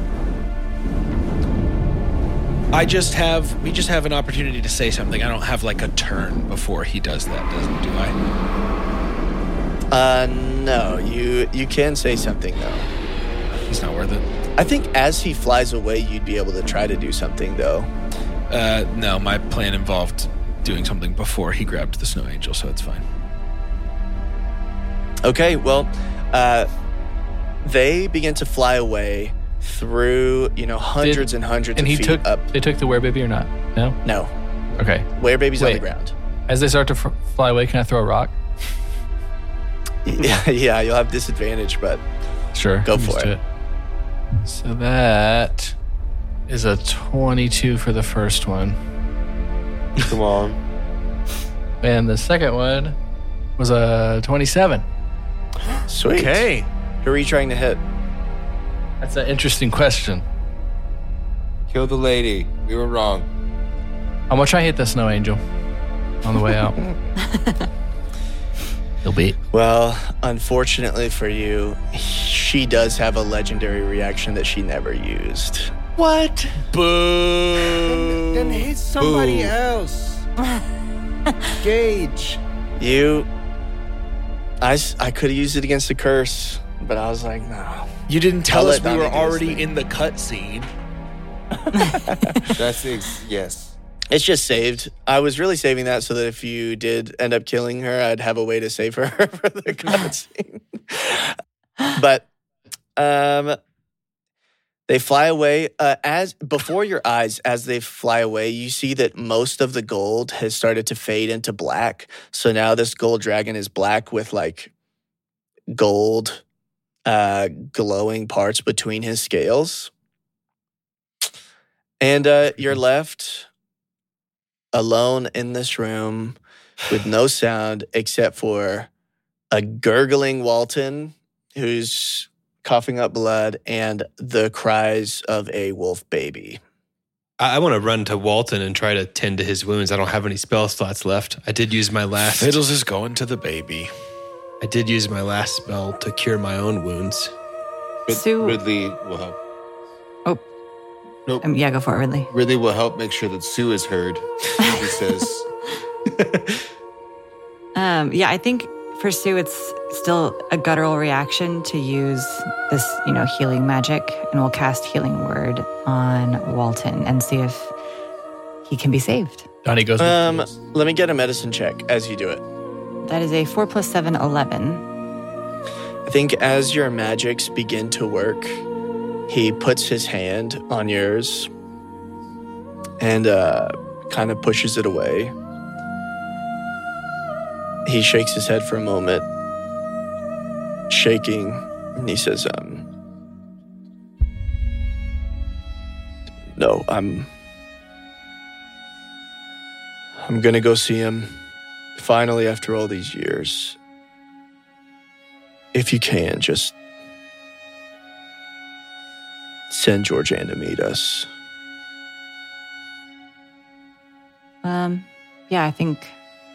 I just have we just have an opportunity to say something. I don't have like a turn before he does that, doesn't do I? Uh, no, you you can say something though. He's not worth it. I think as he flies away, you'd be able to try to do something though. Uh, no, my plan involved doing something before he grabbed the snow angel, so it's fine. Okay, well, uh, they begin to fly away through, you know, hundreds Did- and hundreds And of he feet took up. they took the werebaby or not? No. No, Okay. werebaby's on the Wait. ground. As they start to f- fly away, can I throw a rock? Yeah, yeah, you'll have disadvantage, but Sure. Go I'm for used to it. So that is a twenty-two for the first one. Come on. And the second one was a twenty-seven. sweet. okay. Who are you trying to hit? That's an interesting question. Kill the lady. We were wrong. I'm gonna try and hit the snow angel on the way out. He'll beat. Well, unfortunately for you, she does have a legendary reaction that she never used. What? Boo! Then hit somebody Boo. else. Gage. You, I, s- I could have used it against the curse, but I was like, no. You didn't tell I'll us let we were Donnie do his already thing. in the cutscene. That's ex- yes. It's just saved. I was really saving that so that if you did end up killing her, I'd have a way to save her for the cutscene. But um, they fly away. Uh, as before your eyes, as they fly away, you see that most of the gold has started to fade into black. So now this gold dragon is black with like gold uh, glowing parts between his scales. And uh, you're left alone in this room with no sound except for a gurgling Walton who's coughing up blood and the cries of a wolf baby. I, I want to run to Walton and try to tend to his wounds. I don't have any spell slots left. I did use my last. Fiddles is going to the baby. I did use my last spell to cure my own wounds. Rid- Sue- Ridley will help. Oh. Nope. Um, yeah, go for it, Ridley. Ridley will help make sure that Sue is heard. He says, Um, yeah, I think for Sue, it's still a guttural reaction to use this, you know, healing magic, and we'll cast Healing Word on Walton and see if he can be saved. Donnie goes. with Um, Fiddles. let me get a medicine check as you do it. That is a four plus seven, eleven. I think as your magics begin to work, he puts his hand on yours and uh, kind of pushes it away. He shakes his head for a moment, shaking, and he says, um, no, I'm, I'm gonna go see him, finally, after all these years. If you can, just send Georgianne to meet us. Um, yeah, I think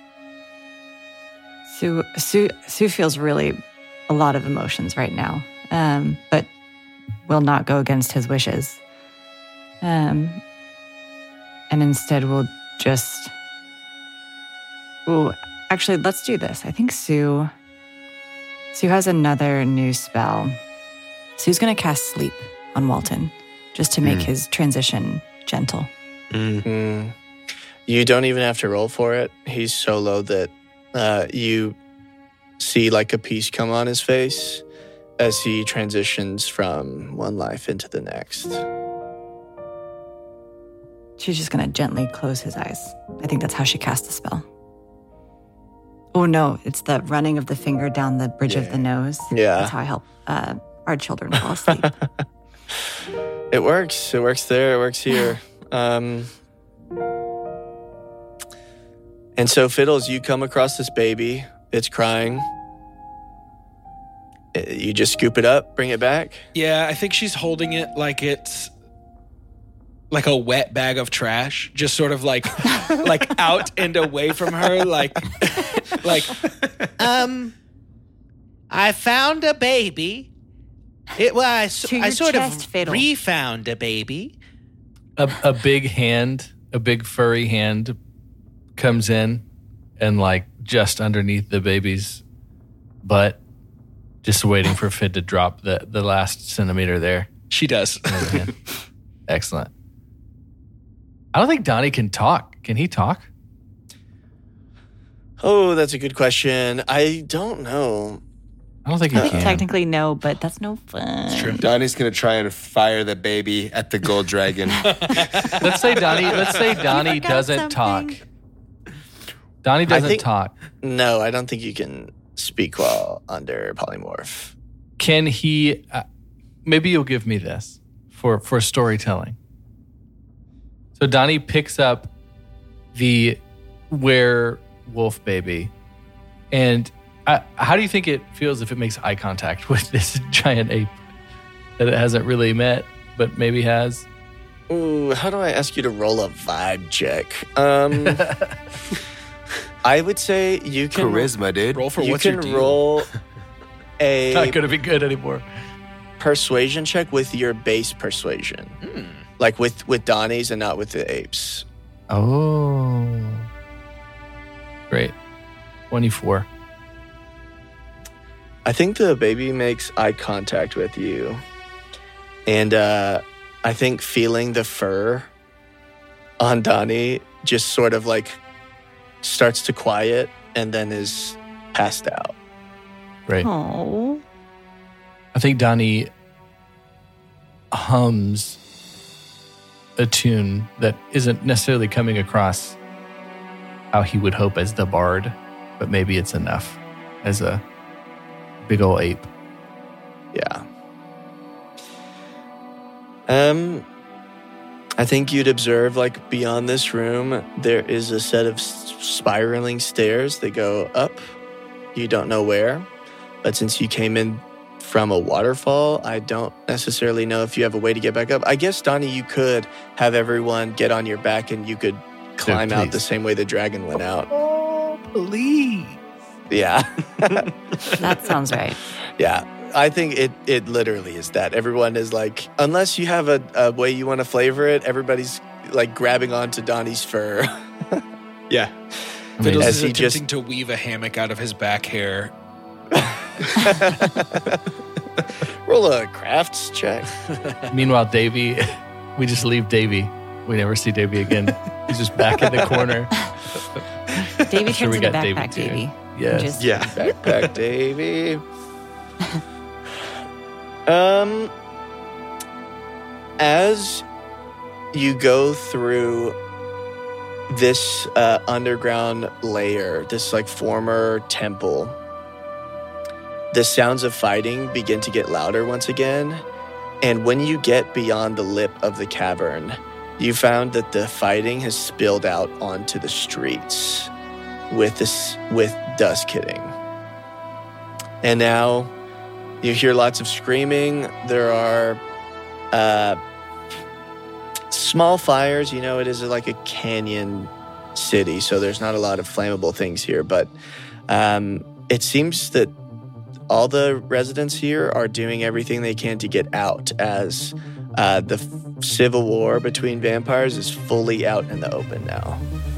Sue, Sue, Sue feels really a lot of emotions right now, um, but will not go against his wishes. Um, and instead will just, ooh, actually, let's do this. I think Sue, Sue has another new spell. Sue's going to cast Sleep on Walton just to make Mm. his transition gentle. Mm. You don't even have to roll for it. He's so low that uh, you see like a piece come on his face as he transitions from one life into the next. She's just going to gently close his eyes. I think that's how she cast the spell. Oh, no, it's the running of the finger down the bridge of the nose. Yeah. That's how I help uh, our children fall asleep. It works. It works there. It works here. Um, and so, Fiddles, you come across this baby. It's crying. Uh, You just scoop it up, bring it back. Yeah, I think she's holding it like it's like a wet bag of trash, just sort of like like out and away from her, like like Um, I found a baby. It was I, s- To I your sort chest, of Fiddle. refound a baby. A, a big hand, a big furry hand comes in and like just underneath the baby's butt, just waiting for Fid to drop the, the last centimeter there. she does. Excellent. I don't think Donnie can talk. Can he talk? Oh, that's a good question. I don't know. I don't think he can. Technically, no, but that's no fun. True. Donnie's gonna try and fire the baby at the gold dragon. Let's say Donnie. Let's say Donnie forgot doesn't something. talk. Donnie doesn't think- talk. No, I don't think you can speak while under polymorph. Can he? Uh, maybe you'll give me this for for storytelling. So Donnie picks up the werewolf baby, and uh, how do you think it feels if it makes eye contact with this giant ape that it hasn't really met, but maybe has? Ooh, how do I ask you to roll a vibe check? Um, I would say you can Charisma, dude. Roll for you what's can your deal? roll It's not a going to be good anymore. persuasion check with your base persuasion, like with with Donnie's and not with the apes. Oh, great, twenty-four. I think the baby makes eye contact with you, and uh, I think feeling the fur on Donnie just sort of like starts to quiet and then is passed out. Great. Oh, I think Donnie hums a tune that isn't necessarily coming across how he would hope as the bard, but maybe it's enough as a big ol' ape. Yeah. Um, I think you'd observe, like, beyond this room, there is a set of s- spiraling stairs that go up. You don't know where, but since you came in from a waterfall, I don't necessarily know if you have a way to get back up. I guess, Donnie, you could have everyone get on your back and you could climb out please. the same way the dragon went out. Oh, please. Yeah. that sounds right. Yeah, I think it it literally is that. Everyone is like, unless you have a, a way you want to flavor it, everybody's like grabbing onto Donnie's fur. Yeah. Fiddles As is he attempting just- to weave a hammock out of his back hair. Roll a crafts check. Meanwhile, Davy, we just leave Davy. We never see Davy again. He's just back in the corner. Davy Sure, turns we into got Davy backpack too. Davy. Yes. Just- Yeah. Backpack Davy. um, as you go through this uh, underground layer, this like former temple, the sounds of fighting begin to get louder once again. And when you get beyond the lip of the cavern, you found that the fighting has spilled out onto the streets with this with dusk hitting. And now you hear lots of screaming. There are uh, small fires. You know, it is like a canyon city, so there's not a lot of flammable things here. But um, it seems that all the residents here are doing everything they can to get out, as uh, the f- civil war between vampires is fully out in the open now.